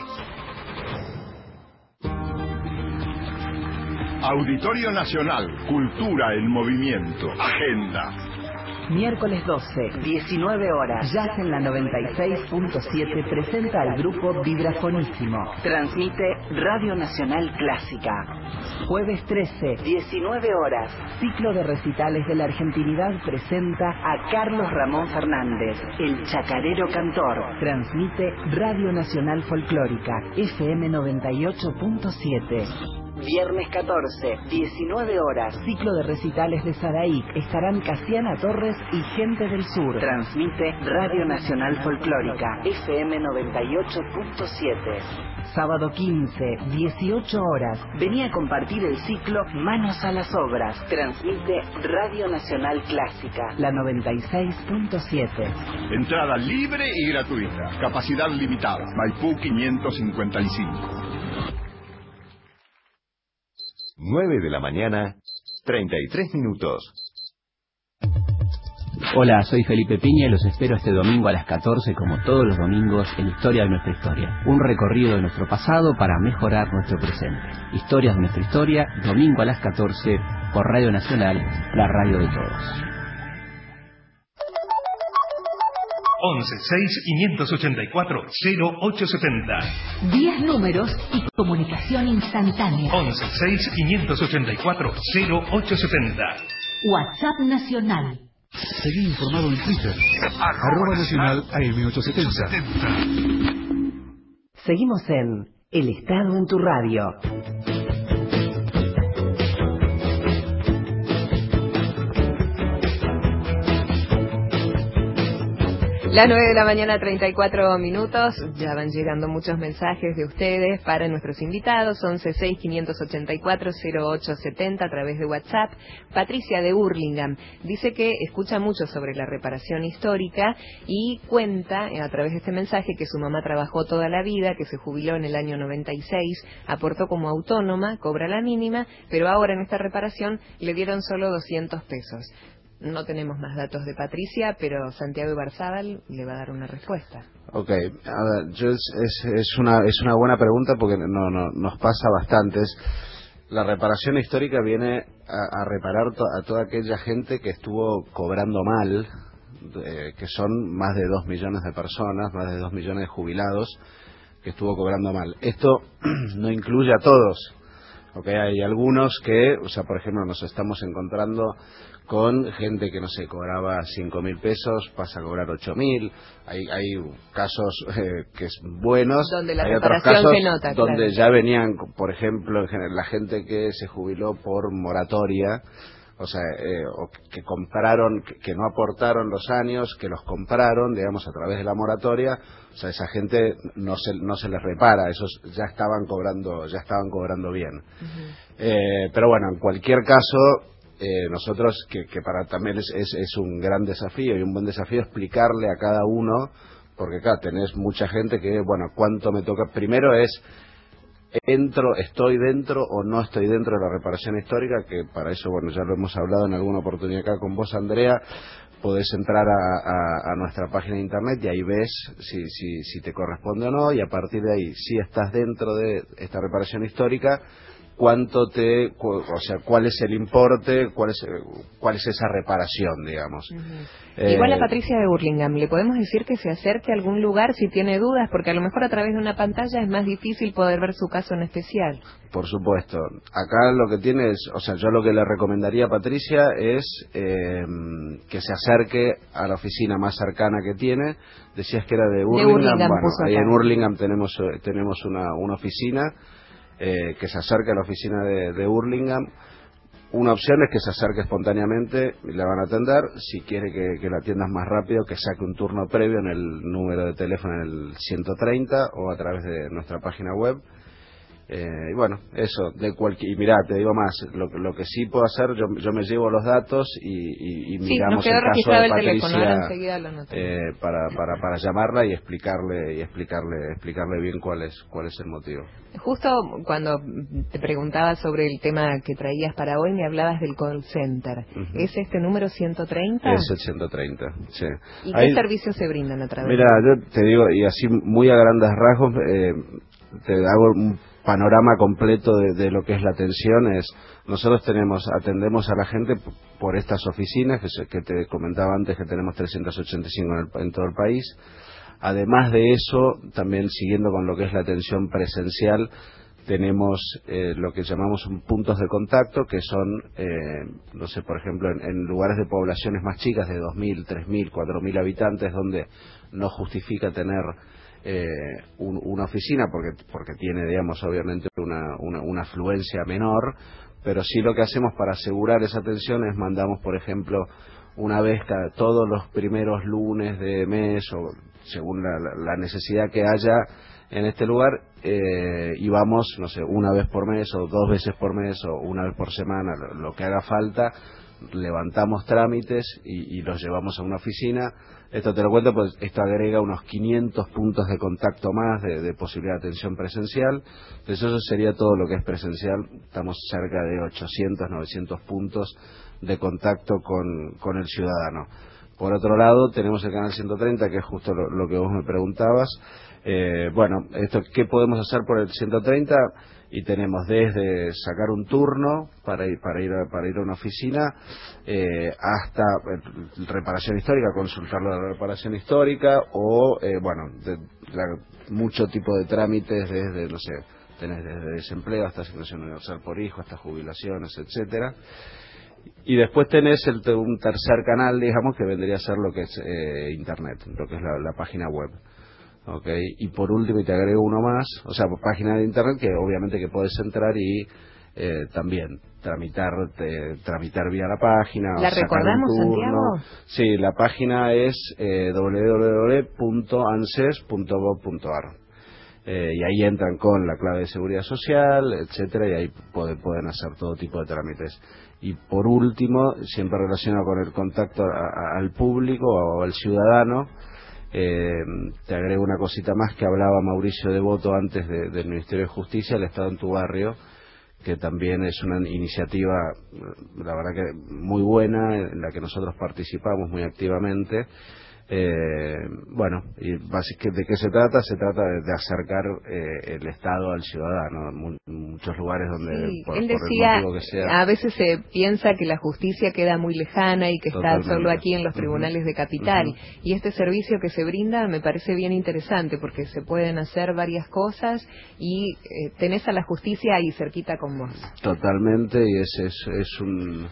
Auditorio Nacional, Cultura en Movimiento, Agenda. Miércoles doce, diecinueve horas. Jazz en la noventa y seis punto siete presenta al grupo Vibrafonísimo. Transmite Radio Nacional Clásica. Jueves trece, diecinueve horas. Ciclo de recitales de la Argentinidad presenta a Carlos Ramón Fernández, el chacarero cantor. Transmite Radio Nacional Folclórica, F M noventa y ocho punto siete. Viernes catorce, diecinueve horas. Ciclo de recitales de Sadaik. Estarán Casiana Torres y Gente del Sur. Transmite Radio Nacional Folclórica, F M noventa y ocho punto siete. Sábado quince, dieciocho horas. Vení a compartir el ciclo Manos a las Obras. Transmite Radio Nacional Clásica, la noventa y seis punto siete. Entrada libre y gratuita. Capacidad limitada. Maipú quinientos cincuenta y cinco. nueve de la mañana, treinta y tres minutos. Hola, soy Felipe Piña y los espero este domingo a las catorce, como todos los domingos, en Historia de nuestra historia. Un recorrido de nuestro pasado para mejorar nuestro presente. Historias de nuestra historia, domingo a las catorce, por Radio Nacional, la radio de todos. once seis, quinientos ochenta y cuatro, cero ocho setenta. diez números y comunicación instantánea. once seis, quinientos ochenta y cuatro, cero ocho setenta. WhatsApp Nacional. Seguí informado en Twitter. Arroba Nacional A M ochocientos setenta. Seguimos en El Estado en tu radio. Las nueve de la mañana, treinta y cuatro minutos. Ya van llegando muchos mensajes de ustedes para nuestros invitados. once seis, quinientos ochenta y cuatro, cero ocho setenta a través de WhatsApp. Patricia de Hurlingham dice que escucha mucho sobre la reparación histórica y cuenta a través de este mensaje que su mamá trabajó toda la vida, que se jubiló en el año noventa y seis, aportó como autónoma, cobra la mínima, pero ahora en esta reparación le dieron solo doscientos pesos. No tenemos más datos de Patricia, pero Santiago Ibarzábal le va a dar una respuesta. Ok, a ver, yo es, es, es, una, es una buena pregunta porque no, no, nos pasa bastantes. La reparación histórica viene a, a reparar to, a toda aquella gente que estuvo cobrando mal, eh, que son más de dos millones de personas, más de dos millones de jubilados, que estuvo cobrando mal. Esto no incluye a todos. Okay, hay algunos que, o sea, por ejemplo, nos estamos encontrando con gente que, no sé, cobraba cinco mil pesos, pasa a cobrar ocho mil. Hay, hay casos eh, que es buenos, donde la hay otros reparación casos se nota, donde claro. ya venían, por ejemplo, en general, la gente que se jubiló por moratoria, o sea, eh, o que compraron, que, que no aportaron los años, que los compraron, digamos, a través de la moratoria. O sea, esa gente no se no se les repara, esos ya estaban cobrando, ya estaban cobrando bien. Uh-huh. eh, pero bueno, en cualquier caso, eh, nosotros, que, que para también es, es, es un gran desafío y un buen desafío explicarle a cada uno, porque acá tenés mucha gente que, bueno, ¿cuánto me toca? Primero es, entro, estoy dentro o no estoy dentro de la reparación histórica, que para eso, bueno, ya lo hemos hablado en alguna oportunidad acá con vos, Andrea. Podés entrar a, a, a nuestra página de internet y ahí ves si, si, si te corresponde o no, y a partir de ahí, si estás dentro de esta reparación histórica, cuánto te, cu, o sea, cuál es el importe, cuál es, cuál es esa reparación, digamos. Uh-huh. eh, Igual a Patricia de Hurlingham, ¿le podemos decir que se acerque a algún lugar si tiene dudas? Porque a lo mejor a través de una pantalla es más difícil poder ver su caso en especial. Por supuesto. Acá lo que tiene es, o sea, yo lo que le recomendaría a Patricia es eh, que se acerque a la oficina más cercana que tiene. Decías que era de Hurlingham. De Hurlingham, bueno, ahí acá. En Hurlingham tenemos tenemos una, una oficina, eh, que se acerque a la oficina de, de Hurlingham. Una opción es que se acerque espontáneamente y la van a atender. Si quiere que, que la atiendas más rápido, que saque un turno previo en el número de teléfono, en el ciento treinta, o a través de nuestra página web. Eh, y bueno, eso, de cualquier, y mirá, te digo más, lo, lo que sí puedo hacer, yo, yo me llevo los datos y, y, y sí, miramos nos quedó el caso registrado de el Patricia, teléfono, ahora enseguida lo anoto. eh, para, para, para llamarla y explicarle y explicarle explicarle bien cuál es cuál es el motivo. Justo cuando te preguntaba sobre el tema que traías para hoy, me hablabas del call center. Uh-huh. ¿Es este número ciento treinta? Es el ciento treinta, sí. ¿Y Ahí, qué servicios se brindan a través mira, de yo te digo, y así muy a grandes rasgos, eh, te hago un panorama completo de, de lo que es la atención. Es, nosotros tenemos, atendemos a la gente por estas oficinas que, se, que te comentaba antes, que tenemos trescientos ochenta y cinco en, el, en todo el país. Además de eso, también siguiendo con lo que es la atención presencial, tenemos eh, lo que llamamos puntos de contacto, que son, eh, no sé, por ejemplo, en, en lugares de poblaciones más chicas, de dos mil, tres mil, cuatro mil habitantes, donde no justifica tener Eh, un, una oficina porque porque tiene, digamos, obviamente una, una, una afluencia menor, pero sí lo que hacemos para asegurar esa atención es mandamos, por ejemplo, una vez cada todos los primeros lunes de mes, o según la, la necesidad que haya en este lugar, eh, y vamos, no sé, una vez por mes o dos veces por mes o una vez por semana, lo, lo que haga falta, levantamos trámites y, y los llevamos a una oficina. Esto te lo cuento, pues esto agrega unos quinientos puntos de contacto más de, de posibilidad de atención presencial. Entonces eso sería todo lo que es presencial. Estamos cerca de ochocientos, novecientos puntos de contacto con, con el ciudadano. Por otro lado, tenemos el canal ciento treinta, que es justo lo, lo que vos me preguntabas. Eh, bueno, esto, ¿qué podemos hacer por el ciento treinta? Y tenemos desde sacar un turno para ir para ir a, para ir a una oficina, eh, hasta eh, reparación histórica, consultar la reparación histórica, o eh, bueno, de, la, mucho tipo de trámites, desde, no sé, tenés desde desempleo hasta asignación universal por hijo, hasta jubilaciones, etcétera. Y después tenés el, un tercer canal, digamos, que vendría a ser lo que es eh, internet, lo que es la, la página web. Okay. Y por último, y te agrego uno más, o sea, página de internet que obviamente que podés entrar y eh, también tramitar eh, tramitar vía la página. ¿La o sacar recordamos, un turno. Santiago? Sí, la página es eh, doble u doble u doble u punto anses punto gob punto ar, eh, y ahí entran con la clave de seguridad social, etcétera, y ahí pueden, pueden hacer todo tipo de trámites. Y por último, siempre relacionado con el contacto a, a, al público o al ciudadano, Eh, te agrego una cosita más que hablaba Mauricio Devoto antes de, del Ministerio de Justicia, el Estado en tu barrio, que también es una iniciativa, la verdad que muy buena, en la que nosotros participamos muy activamente. Eh, bueno, y básicamente, ¿de qué se trata? Se trata de, de acercar eh, el Estado al ciudadano, en muchos lugares donde, sí, por, él por decía, el motivo que sea. A veces se piensa que la justicia queda muy lejana y que Totalmente. Está solo aquí en los tribunales uh-huh. de Capital. Uh-huh. Y este servicio que se brinda me parece bien interesante porque se pueden hacer varias cosas y eh, tenés a la justicia ahí cerquita con vos. Totalmente, y es, es, es un...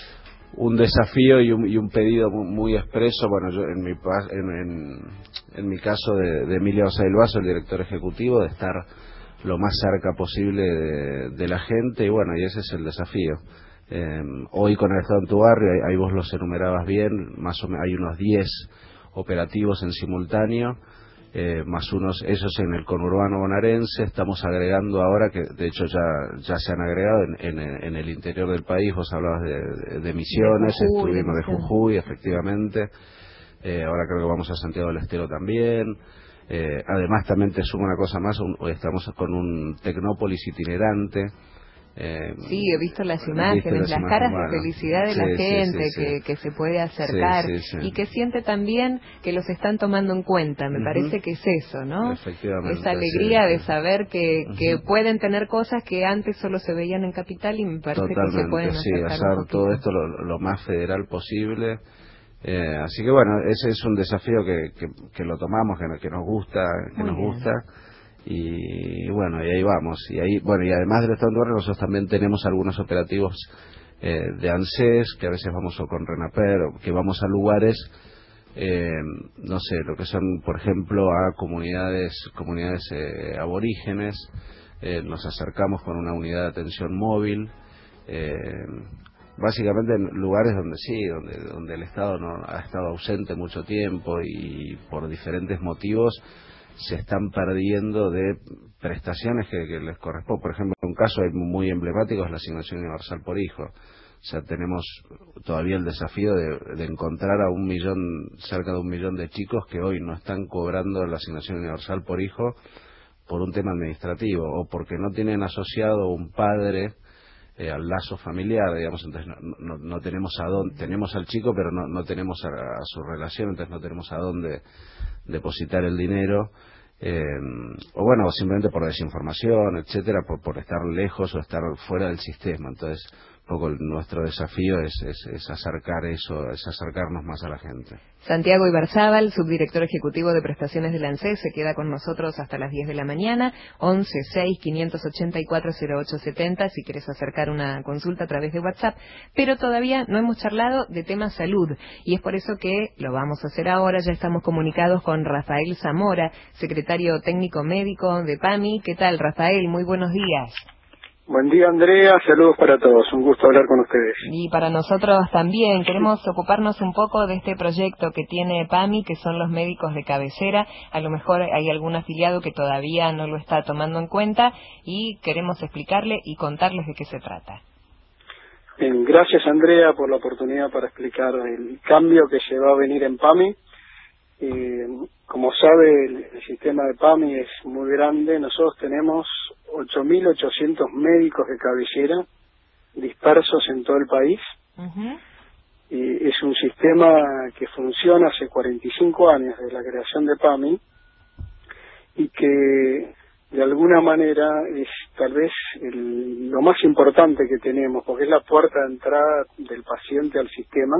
un desafío y un, y un pedido muy, muy expreso. Bueno, yo en mi en, en, en mi caso de, de Emilia Osailbaso, el director ejecutivo, de estar lo más cerca posible de, de la gente, y bueno, y ese es el desafío. Eh, hoy con el Estado en tu barrio, ahí, ahí vos los enumerabas bien, más o menos hay unos diez operativos en simultáneo, eh, más unos, esos en el conurbano bonaerense. Estamos agregando ahora, que de hecho ya ya se han agregado en, en, en el interior del país. Vos hablabas de, de, de Misiones, de Jujuy, estuvimos de Jujuy, Jujuy, efectivamente. Eh, ahora creo que vamos a Santiago del Estero también. Eh, además también te sumo una cosa más, un, estamos con un Tecnópolis itinerante, Eh, sí, he visto las imágenes, visto las, las imágenes, caras bueno, de felicidad de sí, la sí, gente sí, sí. Que, que se puede acercar sí, sí, sí. y que siente también que los están tomando en cuenta. Me Uh-huh. parece que es eso, ¿no? Efectivamente. Esa alegría sí, de sí. saber que, Uh-huh. que pueden tener cosas que antes solo se veían en Capital y me parece Totalmente, que se pueden sí, acercar hacer un poquito. todo esto lo, lo más federal posible. Eh, así que bueno, ese es un desafío que, que, que lo tomamos, que, que nos gusta, que Muy nos bien. gusta. Y bueno, y ahí vamos. Y ahí, bueno, y además del Estado de Barrio, nosotros también tenemos algunos operativos eh, de ANSES, que a veces vamos o con RENAPER, o que vamos a lugares, eh, no sé, lo que son, por ejemplo, a comunidades, comunidades eh, aborígenes. Eh, nos acercamos con una unidad de atención móvil. Eh, básicamente en lugares donde sí, donde, donde el Estado no ha estado ausente mucho tiempo y por diferentes motivos se están perdiendo de prestaciones que, que les corresponden. Por ejemplo, un caso muy emblemático es la asignación universal por hijo. O sea, tenemos todavía el desafío de, de encontrar a un millón, cerca de un millón de chicos que hoy no están cobrando la asignación universal por hijo por un tema administrativo o porque no tienen asociado un padre Eh, al lazo familiar, digamos. Entonces no, no, no tenemos a dónde, tenemos al chico pero no, no tenemos a, a su relación, entonces no tenemos a dónde depositar el dinero, eh, o bueno, o simplemente por desinformación, etcétera, por, por estar lejos o estar fuera del sistema. Entonces un poco el, nuestro desafío es, es, es acercar eso, es acercarnos más a la gente. Santiago Ibarzábal, subdirector ejecutivo de prestaciones del ANSES, se queda con nosotros hasta las diez de la mañana, once seis quinientos ochenta y cuatro cero ocho setenta, si quieres acercar una consulta a través de WhatsApp, pero todavía no hemos charlado de tema salud, y es por eso que lo vamos a hacer ahora. Ya estamos comunicados con Rafael Zamora, secretario técnico médico de PAMI. ¿Qué tal, Rafael? Muy buenos días. Buen día, Andrea, saludos para todos, un gusto hablar con ustedes. Y para nosotros también, queremos ocuparnos un poco de este proyecto que tiene PAMI, que son los médicos de cabecera. A lo mejor hay algún afiliado que todavía no lo está tomando en cuenta y queremos explicarle y contarles de qué se trata. Bien, gracias, Andrea, por la oportunidad para explicar el cambio que se va a venir en PAMI. Eh, como sabe, el, el sistema de PAMI es muy grande. Nosotros tenemos ocho mil ochocientos médicos de cabecera dispersos en todo el país. Uh-huh. Y es un sistema que funciona hace cuarenta y cinco años de la creación de PAMI y que de alguna manera es tal vez el, lo más importante que tenemos, porque es la puerta de entrada del paciente al sistema.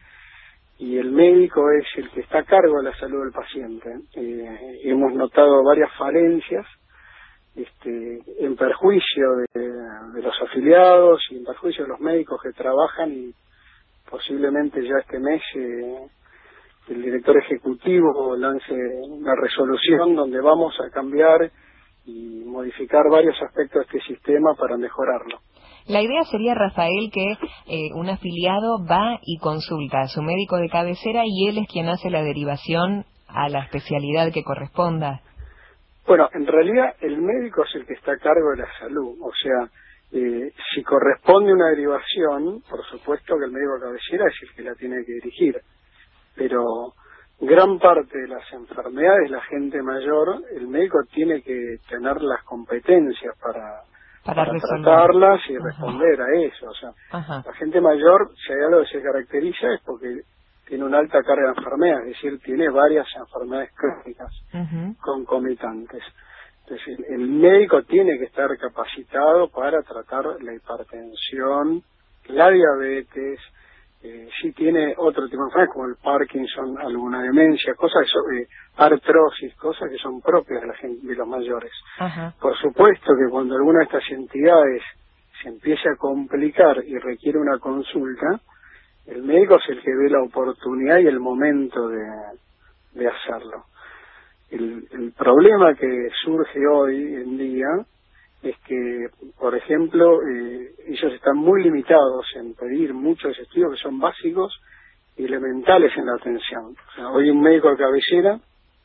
Y el médico es el que está a cargo de la salud del paciente. Eh, hemos notado varias falencias este, en perjuicio de, de los afiliados y en perjuicio de los médicos que trabajan, y posiblemente ya este mes eh, el director ejecutivo lance una resolución donde vamos a cambiar y modificar varios aspectos de este sistema para mejorarlo. La idea sería, Rafael, que eh, un afiliado va y consulta a su médico de cabecera y él es quien hace la derivación a la especialidad que corresponda. Bueno, en realidad el médico es el que está a cargo de la salud. O sea, eh, si corresponde una derivación, por supuesto que el médico de cabecera es el que la tiene que dirigir. Pero gran parte de las enfermedades de la gente mayor, el médico tiene que tener las competencias para... para, para tratarlas y Ajá. responder a eso. O sea, Ajá. la gente mayor, si hay algo que se caracteriza, es porque tiene una alta carga de enfermedades, es decir, tiene varias enfermedades crónicas uh-huh. concomitantes. Entonces, el, el médico tiene que estar capacitado para tratar la hipertensión, la diabetes, eh, si tiene otro tipo de enfermedades como el Parkinson, alguna demencia, cosas que son, eh, artrosis, cosas que son propias de la gente, de los mayores. Ajá. Por supuesto que cuando alguna de estas entidades se empieza a complicar y requiere una consulta, el médico es el que ve la oportunidad y el momento de, de hacerlo. El, el problema que surge hoy en día es que, por ejemplo, eh, ellos están muy limitados en pedir muchos estudios que son básicos y elementales en la atención. O sea, hoy un médico de cabecera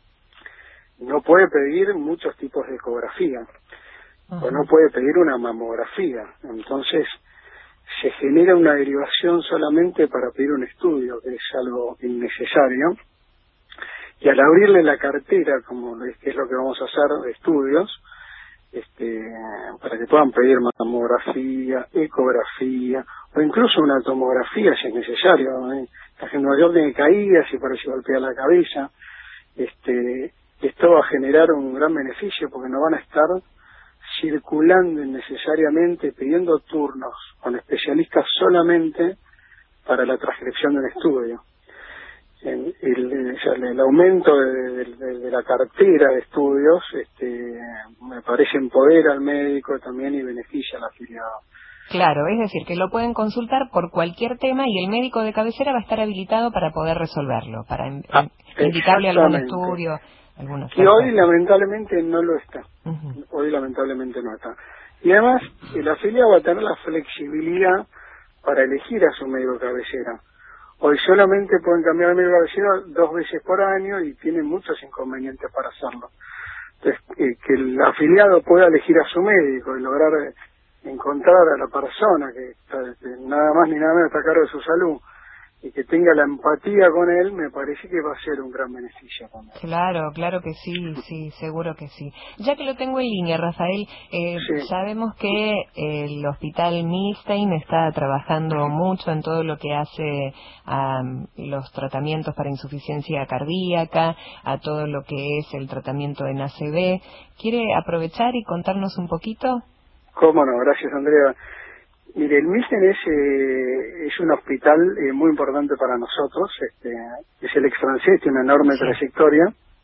no puede pedir muchos tipos de ecografía, uh-huh. o no puede pedir una mamografía. Entonces, se genera una derivación solamente para pedir un estudio, que es algo innecesario. Y al abrirle la cartera, como es, que es lo que vamos a hacer de estudios, este, para que puedan pedir mamografía, ecografía o incluso una tomografía si es necesario. ¿eh? La gente mayor tiene caídas y parece golpear la cabeza. Este, esto va a generar un gran beneficio porque no van a estar circulando innecesariamente pidiendo turnos con especialistas solamente para la transcripción de un estudio. El, el, o sea, el aumento de, de, de la cartera de estudios este, me parece empodera al médico también y beneficia al afiliado. Claro, es decir, que lo pueden consultar por cualquier tema y el médico de cabecera va a estar habilitado para poder resolverlo, para in, ah, indicarle algún estudio. Alguna y hoy lamentablemente no lo está. Uh-huh. Hoy lamentablemente no está. Y además el afiliado va a tener la flexibilidad para elegir a su médico de cabecera. Hoy solamente pueden cambiar de médico de cabecera dos veces por año y tienen muchos inconvenientes para hacerlo. Entonces, eh, que el afiliado pueda elegir a su médico y lograr eh, encontrar a la persona que, está, que nada más ni nada menos está a cargo de su salud y que tenga la empatía con él, me parece que va a ser un gran beneficio también. Claro, claro que sí, sí, seguro que sí. Ya que lo tengo en línea, Rafael, eh, sí. sabemos que el Hospital Milstein está trabajando mucho en todo lo que hace a los tratamientos para insuficiencia cardíaca, a todo lo que es el tratamiento en A C V. ¿Quiere aprovechar y contarnos un poquito? Cómo no, gracias Andrea. Mire, el Milstein es, eh, es un hospital eh, muy importante para nosotros, este, es el ex francés, tiene una enorme sí. trayectoria.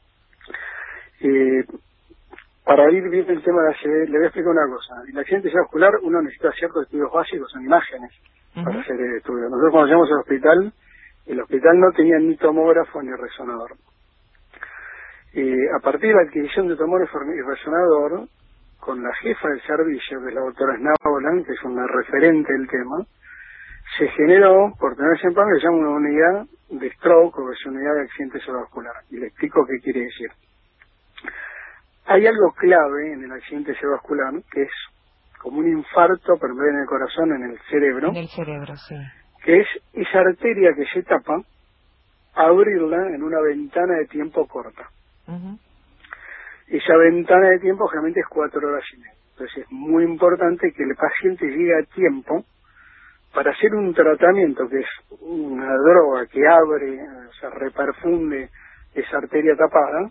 Eh, para ir bien el tema de la A C V, le voy a explicar una cosa. En el accidente cerebrovascular uno necesita ciertos estudios básicos, son imágenes, uh-huh. para hacer el estudio. Nosotros cuando llegamos al hospital, el hospital no tenía ni tomógrafo ni resonador. Eh, a partir de la adquisición de tomógrafo y resonador, con la jefa del servicio, que es la doctora Snaulan, que es una referente del tema, se generó, por tener ese empate, que se llama una unidad de stroke o es una unidad de accidente cerebrovascular. Y le explico qué quiere decir. Hay algo clave en el accidente cerebrovascular, que es como un infarto, pero en vez de en el corazón, en el cerebro. En el cerebro, sí. Que es esa arteria que se tapa, abrirla en una ventana de tiempo corta. Uh-huh. Esa ventana de tiempo generalmente es cuatro horas y media. Entonces es muy importante que el paciente llegue a tiempo para hacer un tratamiento que es una droga que abre, o sea, reperfunde esa arteria tapada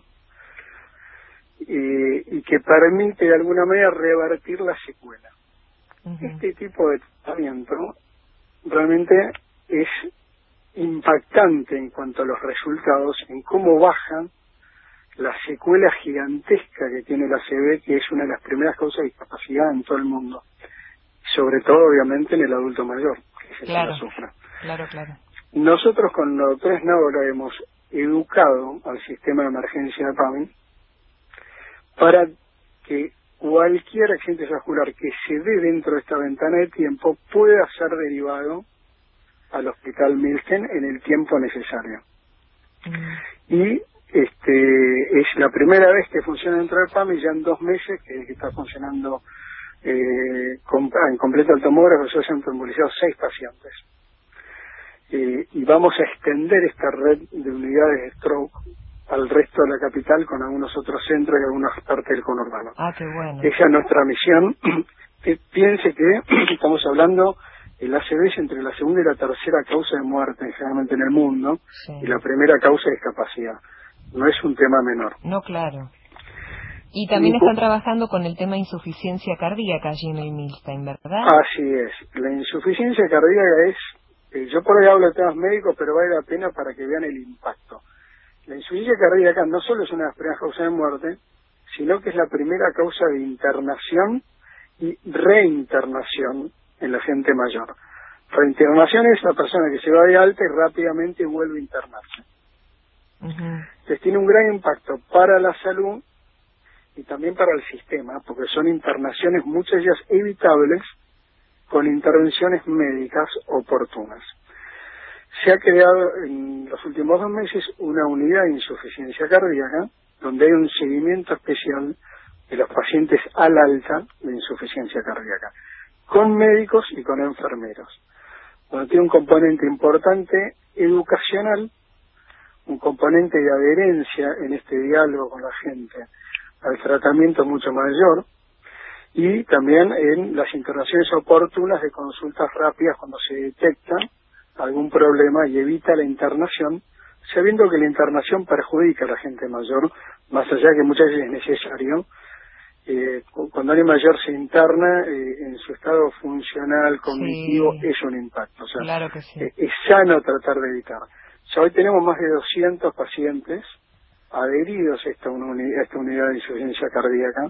eh, y que permite de alguna manera revertir la secuela. Uh-huh. Este tipo de tratamiento realmente es impactante en cuanto a los resultados, en cómo bajan la secuela gigantesca que tiene la A C V, que es una de las primeras causas de discapacidad en todo el mundo, sobre todo obviamente en el adulto mayor, que es el claro, que la sufre. Claro, claro. Nosotros con la doctora Snaulan hemos educado al sistema de emergencia de PAMI para que cualquier accidente vascular que se dé dentro de esta ventana de tiempo pueda ser derivado al Hospital Milstein en el tiempo necesario. Mm. Y Este es la primera vez que funciona dentro del PAMI, ya en dos meses que, que está funcionando eh, con, en completo el tomógrafo, ya se han trombolizado seis pacientes. Eh, y vamos a extender esta red de unidades de stroke al resto de la capital con algunos otros centros y algunas partes del conurbano. Ah, qué bueno. Esa es nuestra misión. Que piense que estamos hablando, el A C V es entre la segunda y la tercera causa de muerte generalmente en el mundo, sí. y la primera causa de discapacidad. No es un tema menor. No, claro. Y también y, están trabajando con el tema insuficiencia cardíaca allí en el Milstein, ¿verdad? Así es. La insuficiencia cardíaca es, eh, yo por ahí hablo de temas médicos, pero vale la pena para que vean el impacto. La insuficiencia cardíaca no solo es una de las primeras causas de muerte, sino que es la primera causa de internación y reinternación en la gente mayor. Reinternación es la persona que se va de alta y rápidamente vuelve a internarse. Uh-huh. Entonces tiene un gran impacto para la salud y también para el sistema, porque son internaciones, muchas de ellas evitables, con intervenciones médicas oportunas. Se ha creado en los últimos dos meses una unidad de insuficiencia cardíaca, donde hay un seguimiento especial de los pacientes al alta de insuficiencia cardíaca, con médicos y con enfermeros, donde tiene un componente importante educacional, un componente de adherencia en este diálogo con la gente al tratamiento mucho mayor, y también en las internaciones oportunas de consultas rápidas cuando se detecta algún problema y evita la internación, sabiendo que la internación perjudica a la gente mayor, más allá que muchas veces es necesario. Eh, cuando alguien mayor se interna, eh, en su estado funcional, cognitivo, sí, es un impacto. O sea, claro que sí. eh, es sano tratar de evitar. O sea, hoy tenemos más de doscientos pacientes adheridos a esta, uni- a esta unidad de insuficiencia cardíaca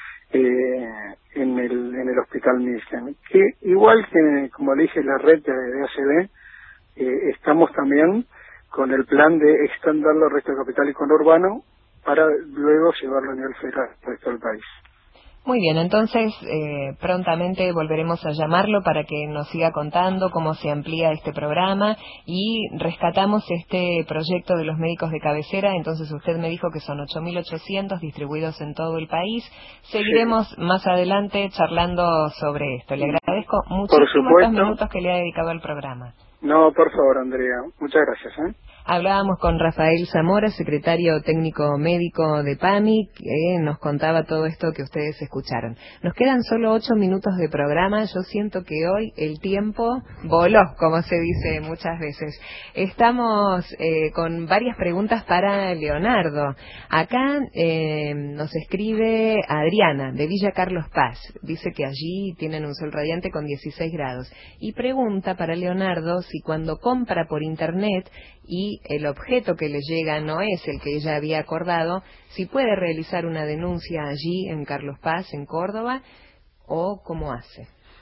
eh, en el en el Hospital Milken, que igual que, como le dije, la red de, de A C B, eh, estamos también con el plan de extenderlo al resto del capital y conurbano para luego llevarlo a nivel federal al resto del país. Muy bien, entonces eh, prontamente volveremos a llamarlo para que nos siga contando cómo se amplía este programa y rescatamos este proyecto de los médicos de cabecera. Entonces usted me dijo que son ocho mil ochocientos distribuidos en todo el país. Seguiremos sí. más adelante charlando sobre esto. Le agradezco muchísimo estos minutos que le ha dedicado al programa. No, por favor, Andrea. Muchas gracias. ¿eh? Hablábamos con Rafael Zamora, secretario técnico médico de PAMI, que nos contaba todo esto que ustedes escucharon. Nos quedan solo ocho minutos de programa. Yo siento que hoy el tiempo voló, como se dice muchas veces. Estamos eh, con varias preguntas para Leonardo. Acá eh, nos escribe Adriana, de Villa Carlos Paz. Dice que allí tienen un sol radiante con dieciséis grados. Y pregunta para Leonardo si cuando compra por internet y el objeto que le llega no es el que ella había acordado, si puede realizar una denuncia allí en Carlos Paz, en Córdoba, o cómo hace.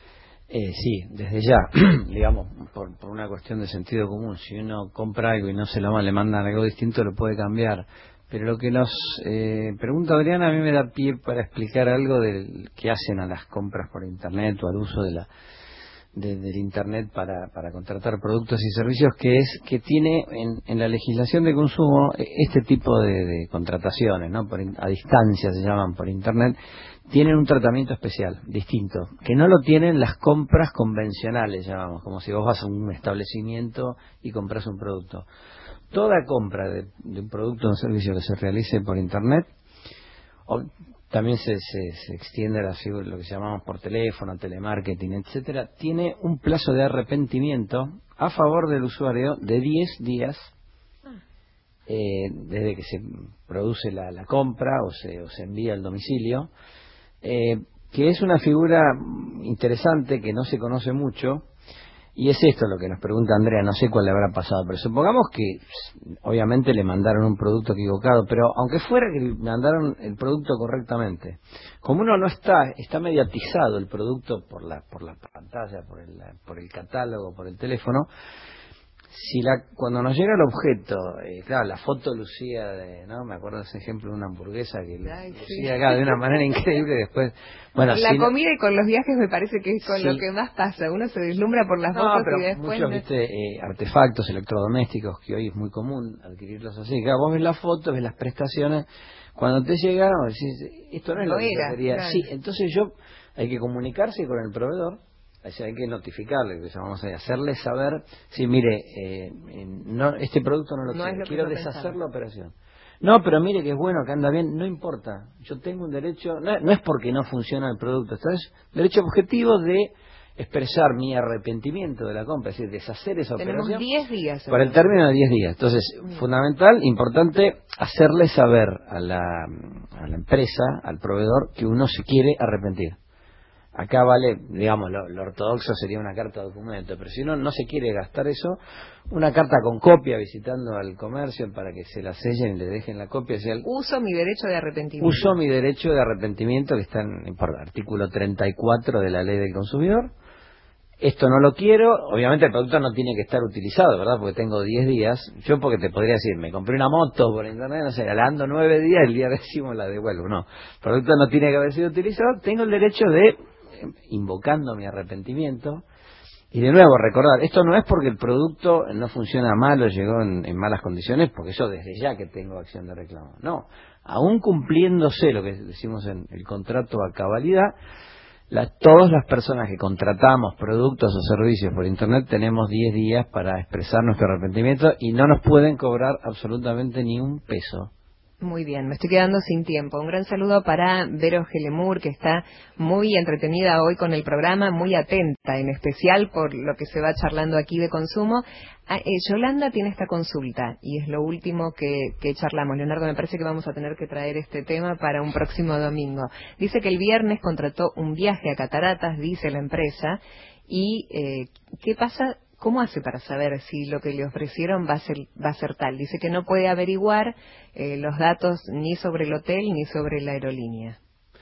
Eh, sí, desde ya, digamos, por, por una cuestión de sentido común, si uno compra algo y no se lo le mandan algo distinto, lo puede cambiar. Pero lo que nos eh, pregunta Adriana a mí me da pie para explicar algo del que hacen a las compras por internet o al uso de la De, del internet para, para contratar productos y servicios, que es que tiene en, en la legislación de consumo este tipo de, de contrataciones, ¿no? Por, a distancia se llaman por internet, tienen un tratamiento especial, distinto, que no lo tienen las compras convencionales, llamamos, como si vos vas a un establecimiento y compras un producto. Toda compra de, de un producto o un servicio que se realice por internet, o, también se, se, se extiende a lo que llamamos por teléfono, telemarketing, etcétera, tiene un plazo de arrepentimiento a favor del usuario de diez días eh, desde que se produce la, la compra o se, o se envía al domicilio, eh, que es una figura interesante que no se conoce mucho. Y es esto lo que nos pregunta Andrea, no sé cuál le habrá pasado, pero supongamos que obviamente le mandaron un producto equivocado, pero aunque fuera que le mandaron el producto correctamente, como uno no está, está mediatizado el producto por la por la pantalla, por el, por el catálogo, por el teléfono, si la cuando nos llega el objeto, eh, claro, la foto lucía de, no me acuerdo de ese ejemplo de una hamburguesa que Ay, lucía sí. acá de una manera increíble, después bueno la si comida no, y con los viajes me parece que es con sí. lo que más pasa, uno se deslumbra por las no, fotos pero y después muchos viste eh, artefactos electrodomésticos que hoy es muy común adquirirlos así, claro, vos ves la foto, ves las prestaciones, cuando te llega decís, esto no es no lo que era, yo quería, claro. sí, entonces yo hay que comunicarse con el proveedor. O sea, hay que notificarle, que lllamámos ahí, hacerle saber, sí, mire, eh, no, este producto no lo no quiero, lo quiero que deshacer pensaba. la operación. No, pero mire que es bueno, que anda bien, no importa, yo tengo un derecho, no, no es porque no funciona el producto, esto es derecho objetivo de expresar mi arrepentimiento de la compra, es decir, deshacer esa Tenemos operación. diez días. Por el término de diez días. Entonces, mm. fundamental, importante, hacerle saber a la, a la empresa, al proveedor, que uno se quiere arrepentir. Acá vale, digamos, lo, lo ortodoxo sería una carta de documento, pero si uno no se quiere gastar eso, una carta con copia visitando al comercio para que se la sellen y le dejen la copia. Sea, uso mi derecho de arrepentimiento. Uso mi derecho de arrepentimiento, que está en el artículo treinta y cuatro de la Ley del Consumidor. Esto no lo quiero, obviamente el producto no tiene que estar utilizado, ¿verdad? Porque tengo diez días. Yo porque te podría decir, me compré una moto por internet, no sé, la ando nueve días, el día décimo la devuelvo. No, el producto no tiene que haber sido utilizado, tengo el derecho de, invocando mi arrepentimiento, y de nuevo recordar, esto no es porque el producto no funciona mal o llegó en, en malas condiciones, porque yo desde ya que tengo acción de reclamo. No, aún cumpliéndose lo que decimos en el contrato a cabalidad, La, todas las personas que contratamos productos o servicios por internet tenemos diez días para expresar nuestro arrepentimiento y no nos pueden cobrar absolutamente ni un peso Muy bien, me estoy quedando sin tiempo. Un gran saludo para Vero Gelemur, que está muy entretenida hoy con el programa, muy atenta, en especial por lo que se va charlando aquí de consumo. Ah, eh, Yolanda tiene esta consulta, y es lo último que, que charlamos. Leonardo, me parece que vamos a tener que traer este tema para un próximo domingo. Dice que el viernes contrató un viaje a Cataratas, dice la empresa, y eh, ¿qué pasa? ¿Cómo hace para saber si lo que le ofrecieron va a ser, va a ser tal? Dice que no puede averiguar eh, los datos ni sobre el hotel ni sobre la aerolínea.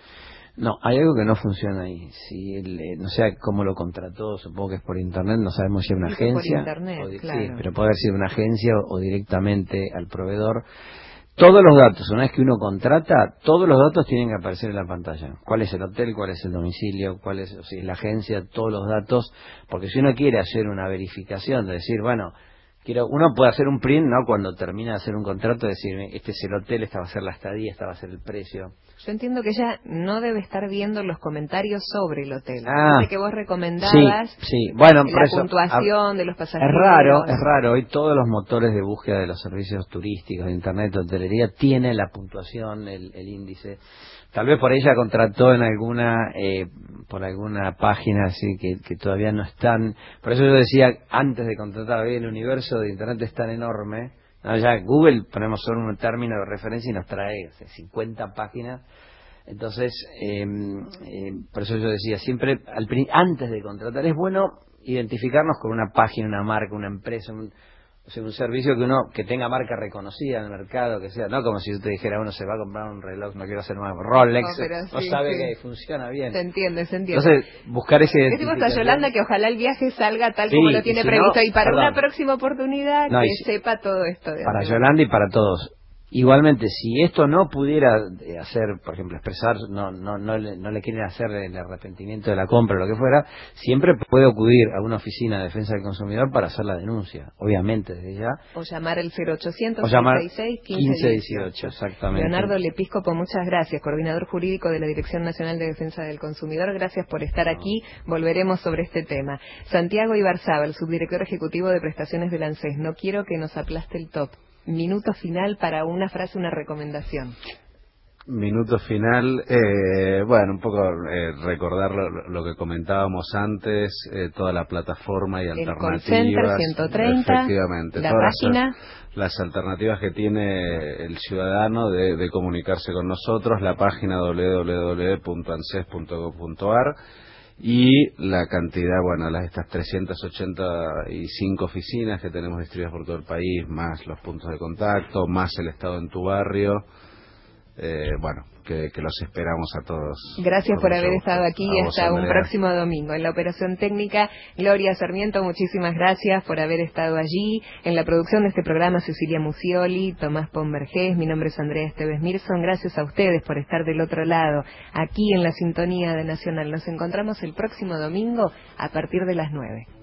No, hay algo que no funciona ahí. Si el, eh, no sé cómo lo contrató, supongo que es por internet, no sabemos si es una Dice agencia. Por internet, o, claro. Sí, pero puede haber sido una agencia o, o directamente al proveedor. Todos los datos, una vez que uno contrata, todos los datos tienen que aparecer en la pantalla. ¿Cuál es el hotel? ¿Cuál es el domicilio? ¿Cuál es, o sea, la agencia? Todos los datos. Porque si uno quiere hacer una verificación, de decir, bueno, quiero, uno puede hacer un print, ¿no? Cuando termina de hacer un contrato, decir, este es el hotel, esta va a ser la estadía, esta va a ser el precio. Yo entiendo que ella no debe estar viendo los comentarios sobre el hotel. Ah, dice que vos recomendabas sí, sí. Bueno, la eso, puntuación a, de los pasajeros. Es raro, es raro. Hoy todos los motores de búsqueda de los servicios turísticos, de internet, de hotelería, tienen la puntuación, el, el índice. Tal vez por ella contrató en alguna, eh, por alguna página así que, que todavía no están. Por eso yo decía, antes de contratar, hoy el universo de internet es tan enorme. No, ya Google ponemos solo un término de referencia y nos trae o sea, cincuenta páginas. Entonces, eh, eh, por eso yo decía, siempre al, antes de contratar es bueno identificarnos con una página, una marca, una empresa, un, o sea, un servicio que uno que tenga marca reconocida en el mercado, que sea, no como si yo te dijera, uno se va a comprar un reloj, no quiero hacer más, Rolex, no, no sí, sabe sí. que funciona bien. Se entiende, se entiende. Entonces, buscar ese decimos a Yolanda que ojalá el viaje salga tal sí, como lo tiene si previsto no, y para perdón. una próxima oportunidad no, que si, sepa todo esto. De para hacer. Yolanda y para todos. Igualmente, si esto no pudiera hacer, por ejemplo, expresar, no no no le, no le quieren hacer el arrepentimiento de la compra o lo que fuera, siempre puede acudir a una oficina de defensa del consumidor para hacer la denuncia, obviamente, desde ya. O llamar al cero ochocientos, o llamar sesenta y seis, quince dieciocho. Exactamente. Leonardo Lepiscopo, muchas gracias, coordinador jurídico de la Dirección Nacional de Defensa del Consumidor. Gracias por estar aquí, volveremos sobre este tema. Santiago Ibarzábal, subdirector ejecutivo de prestaciones del ANSES. No quiero que nos aplaste el top. Minuto final para una frase, una recomendación. Minuto final, eh, bueno, un poco eh, recordar lo, lo que comentábamos antes, eh, toda la plataforma y el alternativas. El call center ciento treinta, efectivamente, la todas página. Las, las alternativas que tiene el ciudadano de, de comunicarse con nosotros, la página doble u doble u doble u punto anses punto gob punto ar. Y la cantidad, bueno, las estas trescientas ochenta y cinco oficinas que tenemos distribuidas por todo el país, más los puntos de contacto, más el estado en tu barrio, eh, bueno, que, que los esperamos a todos. Gracias por haber estado aquí y hasta un próximo domingo. En la operación técnica, Gloria Sarmiento, muchísimas gracias por haber estado allí. En la producción de este programa, Cecilia Musioli, Tomás Pombergés, mi nombre es Andrea Esteves Mirson. Gracias a ustedes por estar del otro lado, aquí en la sintonía de Nacional. Nos encontramos el próximo domingo a partir de las nueve.